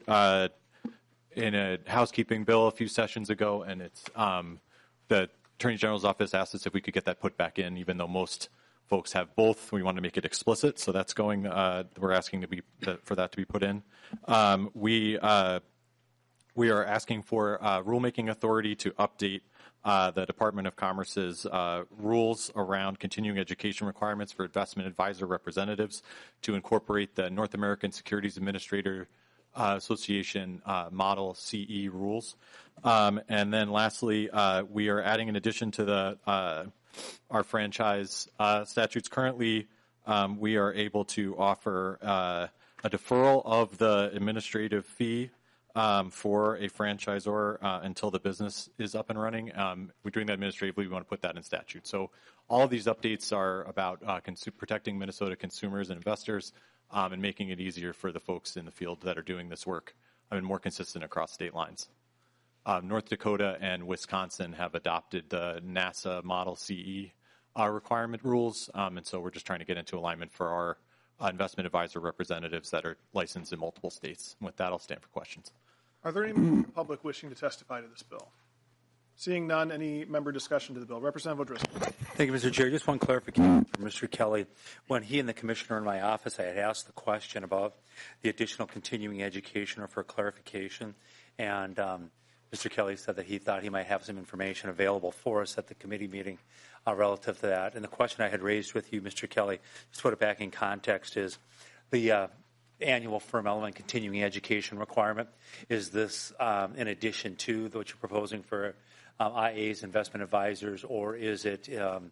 in a housekeeping bill a few sessions ago, and it's the Attorney General's office asked us if we could get that put back in, even though most folks have both. We want to make it explicit, so that's going. We're asking for that to be put in. We are asking for rulemaking authority to update the Department of Commerce's rules around continuing education requirements for investment advisor representatives to incorporate the North American Securities Administrator Association Model CE rules. And then lastly, we are adding, in addition to our franchise statutes currently, we are able to offer a deferral of the administrative fee for a franchisor until the business is up and running. We're doing that administratively. We want to put that in statute. So all of these updates are about protecting Minnesota consumers and investors and making it easier for the folks in the field that are doing this work and more consistent across state lines. North Dakota and Wisconsin have adopted the NASA Model CE requirement rules, and so we're just trying to get into alignment for our investment advisor representatives that are licensed in multiple states. And with that, I'll stand for questions. Are there any members of the public wishing to testify to this bill? Seeing none, any member discussion to the bill? Representative O'Driscoll. Thank you, Mr. Chair. Just one clarification for Mr. Kelly. When he and the commissioner in my office, I had asked the question about the additional continuing education or for clarification, and Mr. Kelly said that he thought he might have some information available for us at the committee meeting relative to that. And the question I had raised with you, Mr. Kelly, just to put it back in context, is the annual firm element continuing education requirement. Is this in addition to what you're proposing for IAs, investment advisors, or is it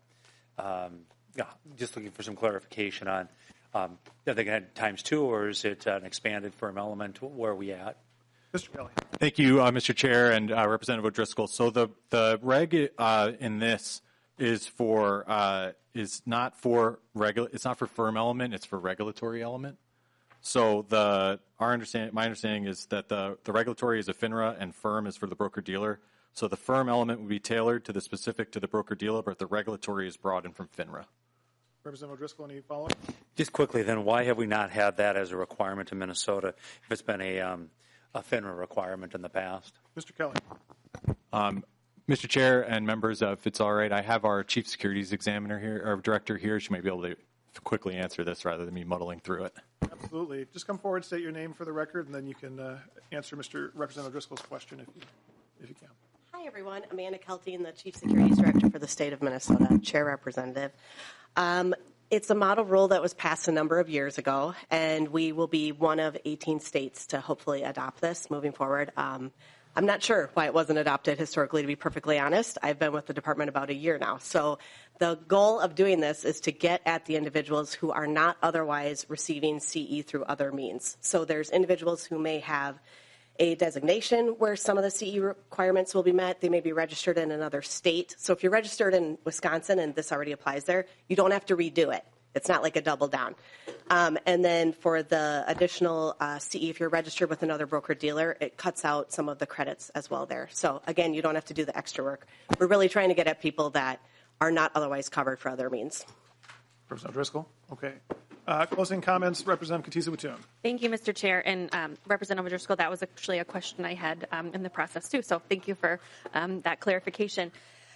just looking for some clarification on are they going to have times two, or is it an expanded firm element? Where are we at? Mr. Kelly. Thank you, Mr. Chair and Representative O'Driscoll. So the reg in this is for is not for it's not for firm element, it's for regulatory element. So my understanding is that the regulatory is a FINRA and firm is for the broker dealer. So the firm element would be tailored to the specific to the broker dealer, but the regulatory is broadened from FINRA. Representative O'Driscoll, any follow-up? Just quickly, then, why have we not had that as a requirement in Minnesota if it's been a FINRA requirement in the past? Mr. Kelly. Mr. Chair and members, if it's all right, I have our Chief Securities Examiner here, or Director here. She might be able to quickly answer this rather than me muddling through it. Absolutely. Just come forward, state your name for the record, and then you can answer Representative O'Driscoll's question if you can. Hi, everyone. Amanda Kelty, the Chief Securities Director for the state of Minnesota, Chair Representative. It's a model rule that was passed a number of years ago, and we will be one of 18 states to hopefully adopt this moving forward. I'm not sure why it wasn't adopted historically, to be perfectly honest. I've been with the department about a year now. So the goal of doing this is to get at the individuals who are not otherwise receiving CE through other means. So there's individuals who may have a designation where some of the CE requirements will be met. They may be registered in another state. So if you're registered in Wisconsin and this already applies there, you don't have to redo it. It's not like a double down. And then for the additional CE, if you're registered with another broker dealer, it cuts out some of the credits as well there. So again, you don't have to do the extra work. We're really trying to get at people that are not otherwise covered for other means. Representative Driscoll. Okay. Closing comments, Representative Katiza-Wattoon. Thank you, Mr. Chair. And Representative Driscoll, that was actually a question I had in the process, too. So thank you for that clarification.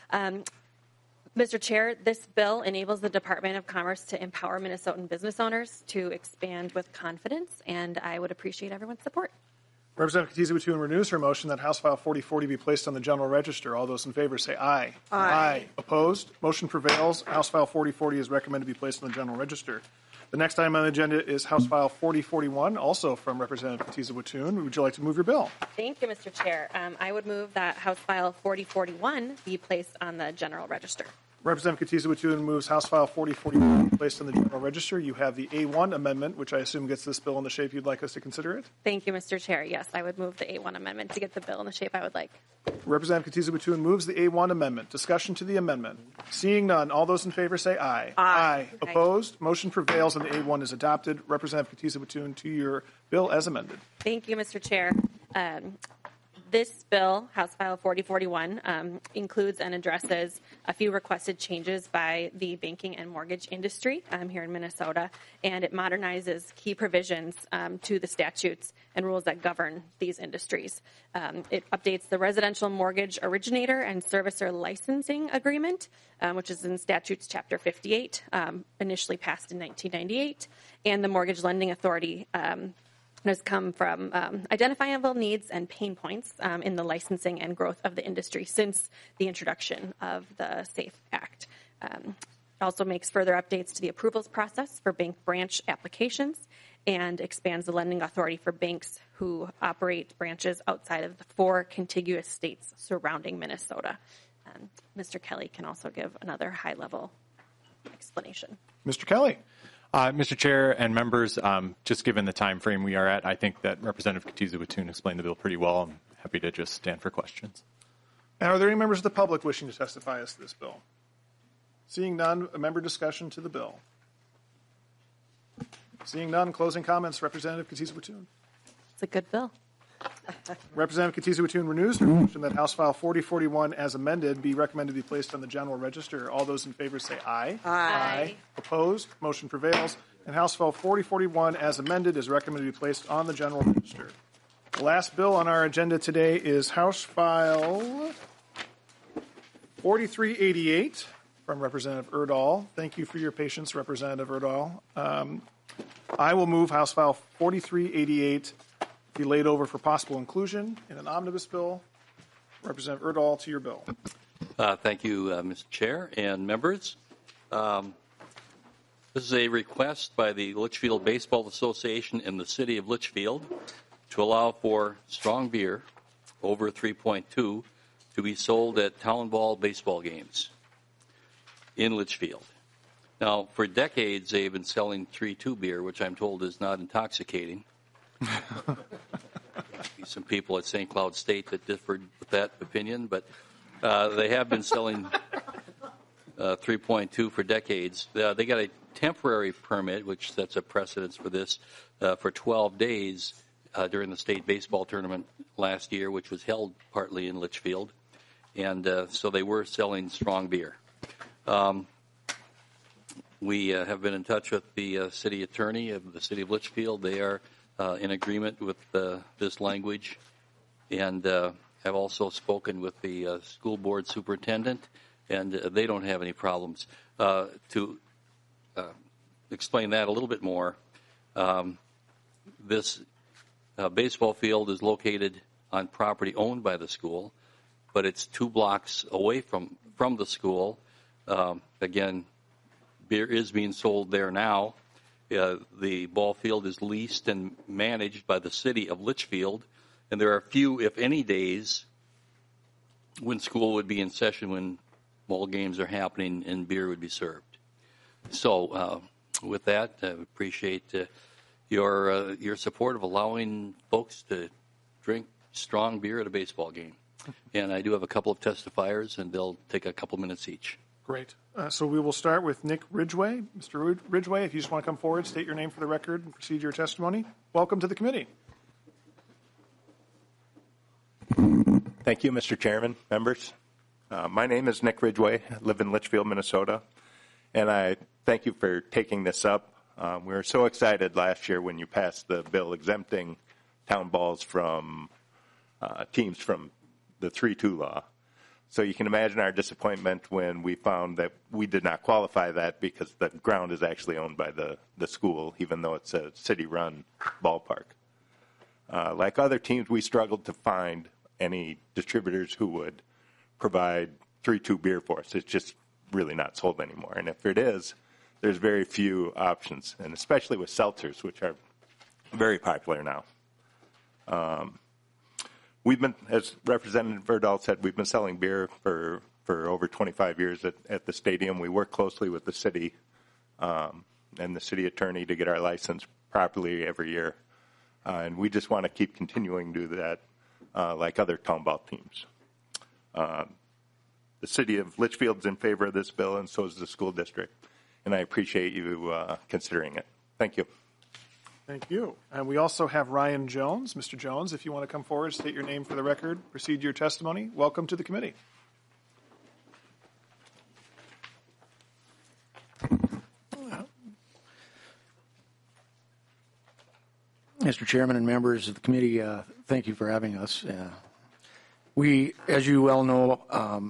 Mr. Chair, this bill enables the Department of Commerce to empower Minnesotan business owners to expand with confidence, and I would appreciate everyone's support. Representative Katiza-Wattoon renews her motion that House File 4040 be placed on the general register. All those in favor say aye. Aye. Opposed? Motion prevails. House File 4040 is recommended to be placed on the general register. The next item on the agenda is House File 4041, also from Representative Katiza-Wattoon. Would you like to move your bill? Thank you, Mr. Chair. I would move that House File 4041 be placed on the general register. Representative Katiza-Watun moves House File 4041 placed on the General Register. You have the A1 amendment, which I assume gets this bill in the shape you'd like us to consider it. Thank you, Mr. Chair. Yes, I would move the A1 amendment to get the bill in the shape I would like. Representative Katiza-Watun moves the A1 amendment. Discussion to the amendment. Seeing none, all those in favor say aye. Aye. Opposed? Motion prevails and the A1 is adopted. Representative Katiza-Watun, to your bill as amended. Thank you, Mr. Chair. This bill, House File 4041, includes and addresses a few requested changes by the banking and mortgage industry here in Minnesota, and it modernizes key provisions to the statutes and rules that govern these industries. It updates the residential mortgage originator and servicer licensing agreement, which is in Statutes Chapter 58, initially passed in 1998, and the Mortgage Lending Authority has come from identifiable needs and pain points in the licensing and growth of the industry since the introduction of the SAFE Act. It also makes further updates to the approvals process for bank branch applications and expands the lending authority for banks who operate branches outside of the 4 contiguous states surrounding Minnesota. Mr. Kelly can also give another high-level explanation. Mr. Kelly. Mr. Chair and members, just given the time frame we are at, I think that Representative Katiza-Watun explained the bill pretty well. I'm happy to just stand for questions. And are there any members of the public wishing to testify as to this bill? Seeing none, a member discussion to the bill. Seeing none, closing comments. Representative Katiza-Watun. It's a good bill. Representative Katiza-Watun renews her motion that House File 4041 as amended be recommended to be placed on the General Register. All those in favor say aye. Aye. Opposed? Motion prevails. And House File 4041 as amended is recommended to be placed on the General Register. The last bill on our agenda today is House File 4388 from Representative Erdahl. Thank you for your patience, Representative Erdahl. I will move House File 4388 be laid over for possible inclusion in an omnibus bill. Representative Erdahl, to your bill. Thank you, Mr. Chair and members. This is a request by the Litchfield Baseball Association in the city of Litchfield to allow for strong beer over 3.2 to be sold at town ball baseball games in Litchfield. Now, for decades, they've been selling 3.2 beer, which I'm told is not intoxicating. Some people at St. Cloud State that differed with that opinion, but they have been selling 3.2 for decades. They got a temporary permit, which sets a precedence for this, for 12 days during the state baseball tournament last year, which was held partly in Litchfield. And so they were selling strong beer. We have been in touch with the city attorney of the city of Litchfield. They are in agreement with this language, and have also spoken with the school board superintendent, and they don't have any problems. To explain that a little bit more, this baseball field is located on property owned by the school, but it's 2 blocks away from the school. Again, beer is being sold there now. The ball field is leased and managed by the city of Litchfield, and there are few, if any, days when school would be in session when ball games are happening and beer would be served. So with that, I appreciate your support of allowing folks to drink strong beer at a baseball game. And I do have a couple of testifiers, and they'll take a couple minutes each. Great. So we will start with Nick Ridgway. Mr. Ridgway, if you just want to come forward, state your name for the record, and proceed your testimony. Welcome to the committee. Thank you, Mr. Chairman, members. My name is Nick Ridgway. I live in Litchfield, Minnesota, and I thank you for taking this up. We were so excited last year when you passed the bill exempting town balls from teams from the 3-2 law. So you can imagine our disappointment when we found that we did not qualify that because the ground is actually owned by the school, even though it's a city-run ballpark. Like other teams, we struggled to find any distributors who would provide 3-2 beer for us. It's just really not sold anymore. And if it is, there's very few options, and especially with seltzers, which are very popular now. We've been, as Representative Erdahl said, we've been selling beer for for over 25 years at the stadium. We work closely with the city and the city attorney to get our license properly every year. And we just want to keep continuing to do that like other town ball teams. The city of Litchfield's in favor of this bill, and so is the school district. And I appreciate you considering it. Thank you. Thank you. And we also have Ryan Jones. Mr. Jones, if you want to come forward, state your name for the record, proceed to your testimony. Welcome to the committee. Mr. Chairman and members of the committee, thank you for having us. We, as you well know,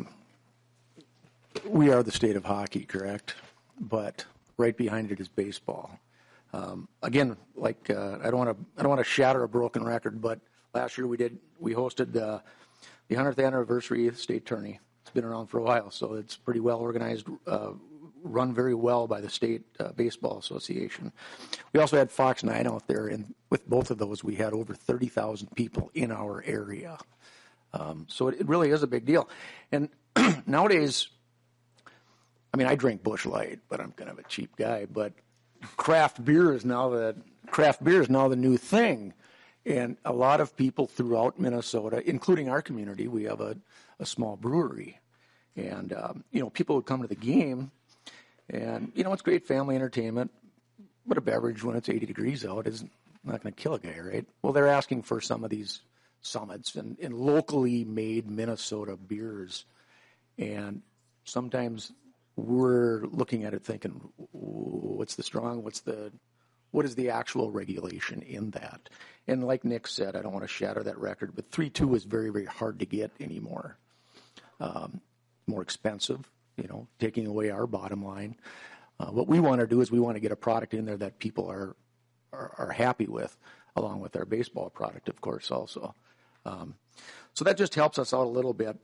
we are the state of hockey, correct? But right behind it is baseball. Again, like I don't want to shatter a broken record, but last year we hosted the 100th anniversary of the state tourney. It's been around for a while, so it's pretty well organized, run very well by the state baseball association. We also had Fox 9 out there, and with both of those, we had over 30,000 people in our area. So it really is a big deal. And nowadays, I mean, I drink Busch Light, but I'm kind of a cheap guy. But craft beer is now the new thing, and a lot of people throughout Minnesota, including our community, we have a small brewery, and people would come to the game, and it's great family entertainment, but a beverage when it's 80 degrees out is not going to kill a guy, right? Well, they're asking for some of these summits and locally made Minnesota beers, and sometimes we're looking at it thinking, what is the actual regulation in that? And like Nick said, I don't want to shatter that record, but 3.2 is very, very hard to get anymore. More expensive, taking away our bottom line. What we want to do is we want to get a product in there that people are happy with, along with our baseball product, of course, also. So that just helps us out a little bit.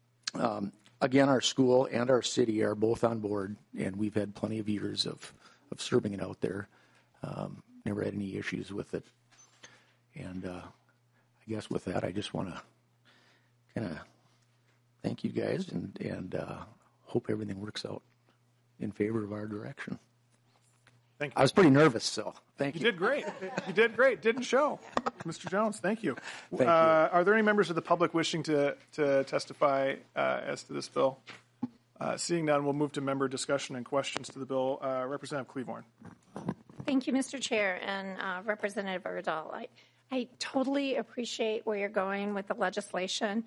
Again, our school and our city are both on board, and we've had plenty of years of serving it out there. Never had any issues with it. And I guess with that, I just want to kind of thank you guys and hope everything works out in favor of our direction. Thank you. I was pretty nervous, so thank you. You did great. You did great. Didn't show. Mr. Jones, thank you. Thank you. Are there any members of the public wishing to testify as to this bill? Seeing none, we'll move to member discussion and questions to the bill. Representative Cleaborn. Thank you, Mr. Chair, and Representative Erdahl. I totally appreciate where you're going with the legislation.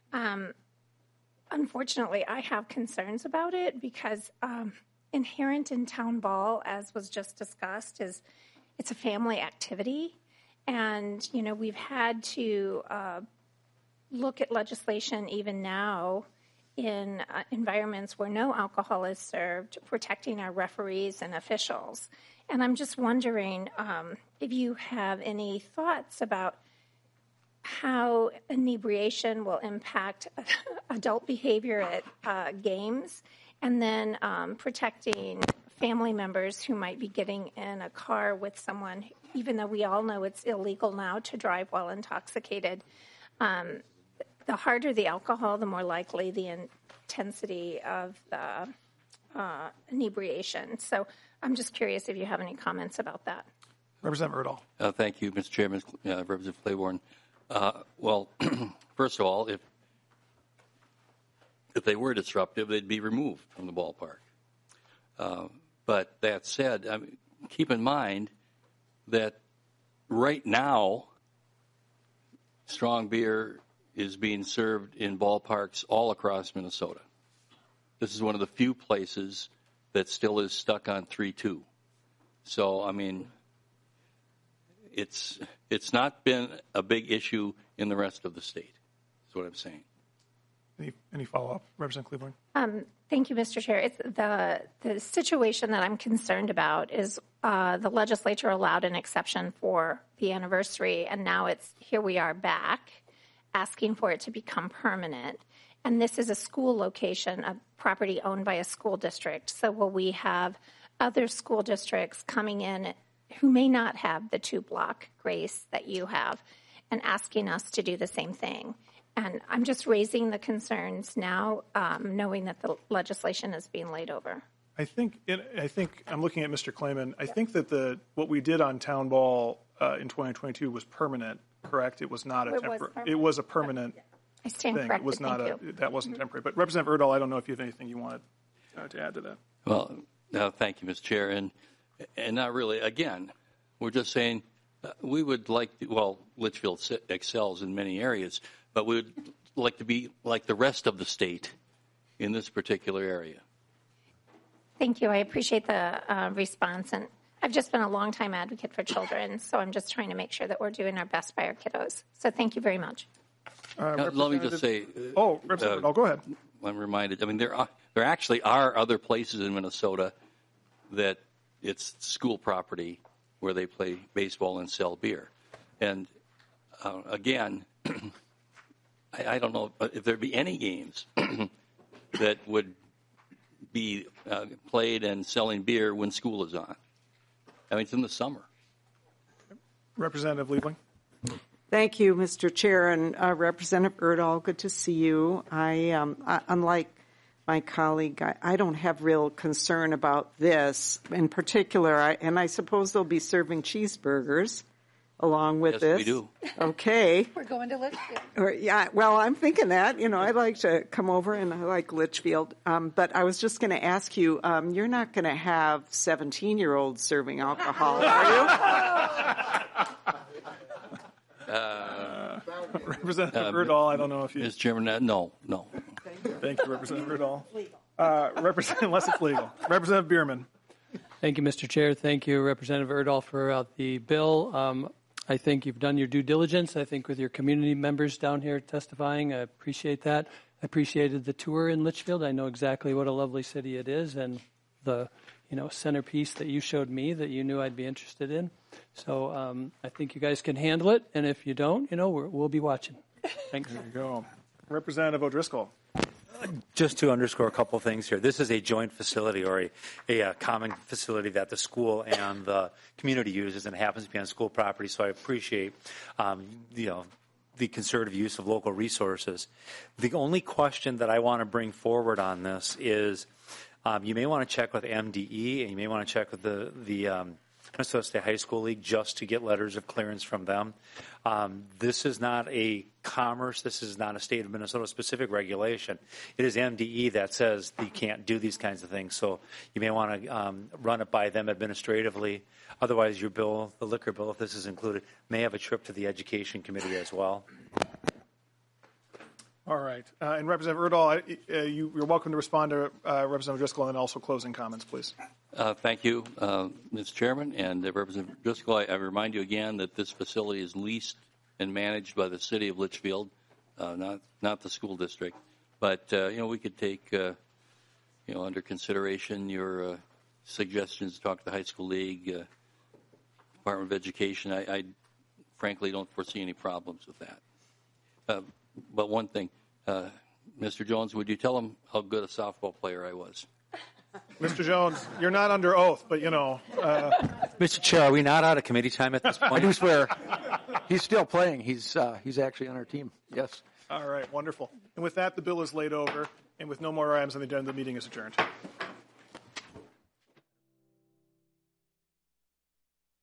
Unfortunately, I have concerns about it because inherent in town ball, as was just discussed, is it's a family activity. And, we've had to look at legislation even now in environments where no alcohol is served, protecting our referees and officials. And I'm just wondering if you have any thoughts about how inebriation will impact adult behavior at games, and then protecting family members who might be getting in a car with someone, even though we all know it's illegal now to drive while intoxicated. The harder the alcohol, the more likely the intensity of the inebriation. So I'm just curious if you have any comments about that. Representative Erdahl. Thank you, Mr. Chairman. Representative Claiborne. Well, first of all, if they were disruptive, they'd be removed from the ballpark. But that said, keep in mind that right now, strong beer is being served in ballparks all across Minnesota. This is one of the few places that still is stuck on 3.2. So, it's not been a big issue in the rest of the state, is what I'm saying. Any follow-up? Representative Cleaborn. Thank you, Mr. Chair. It's the situation that I'm concerned about is the legislature allowed an exception for the anniversary, and now here we are back asking for it to become permanent. And this is a school location, a property owned by a school district. So will we have other school districts coming in who may not have the 2-block grace that you have and asking us to do the same thing? And I'm just raising the concerns now, knowing that the legislation is being laid over. I think I'm looking at Mr. Klayman. I think that what we did on Town Ball in 2022 was permanent, correct? It was not a temporary. It was a permanent I stand thing. corrected. It was not Thank you. that wasn't temporary. But Representative Erdahl, I don't know if you have anything you wanted to add to that. Well, thank you, Mr. Chair. And not really. Again, we're just saying we would like to, well, Litchfield excels in many areas, but we would like to be like the rest of the state in this particular area. Thank you. I appreciate the response. And I've just been a long-time advocate for children, so I'm just trying to make sure that we're doing our best by our kiddos. So thank you very much. Let me just say. Representative Erdahl, go ahead. I'm reminded. I mean, there actually are other places in Minnesota that it's school property where they play baseball and sell beer. And again, I don't know if there'd be any games that would be played and selling beer when school is on. I mean, it's in the summer. Representative Liebling. Thank you, Mr. Chair, and Representative Erdahl, good to see you. Unlike my colleague, I don't have real concern about this in particular, and I suppose they'll be serving cheeseburgers along with this. Yes, we do. Okay. We're going to Litchfield. Yeah, well, I'm thinking that. I like to come over, and I like Litchfield. But I was just going to ask you, you're not going to have 17-year-olds serving alcohol, are you? Representative Erdahl, I don't know if you... Mr. Chairman, no. Thank you, Representative Erdahl. Unless it's legal. Representative Bierman. Thank you, Mr. Chair. Thank you, Representative Erdahl, for the bill. I think you've done your due diligence. I think with your community members down here testifying, I appreciate that. I appreciated the tour in Litchfield. I know exactly what a lovely city it is, and the centerpiece that you showed me that you knew I'd be interested in. So I think you guys can handle it, and if you don't, we'll be watching. Thanks. There you go. Representative O'Driscoll. Just to underscore a couple things here, this is a joint facility or a common facility that the school and the community uses, and it happens to be on school property. So I appreciate, the conservative use of local resources. The only question that I want to bring forward on this is, you may want to check with MDE, and you may want to check with the Minnesota State High School League just to get letters of clearance from them. This is not a commerce. This is not a state of Minnesota specific regulation. It is MDE that says you can't do these kinds of things. So you may want to run it by them administratively. Otherwise, your bill, the liquor bill, if this is included, may have a trip to the Education Committee as well. All right. And Representative Erdahl, you're welcome to respond to Representative Driscoll and then also closing comments, please. Thank you, Mr. Chairman. And Representative Driscoll, I remind you again that this facility is leased and managed by the city of Litchfield, not the school district. But, we could take, under consideration your suggestions to talk to the High School League, Department of Education. I frankly don't foresee any problems with that. But one thing, Mr. Jones, would you tell them how good a softball player I was? Mr. Jones, you're not under oath, but Mr. Chair, are we not out of committee time at this point? I do swear. He's still playing. He's actually on our team. Yes. All right, wonderful. And with that, the bill is laid over, and with no more items on the agenda, the meeting is adjourned.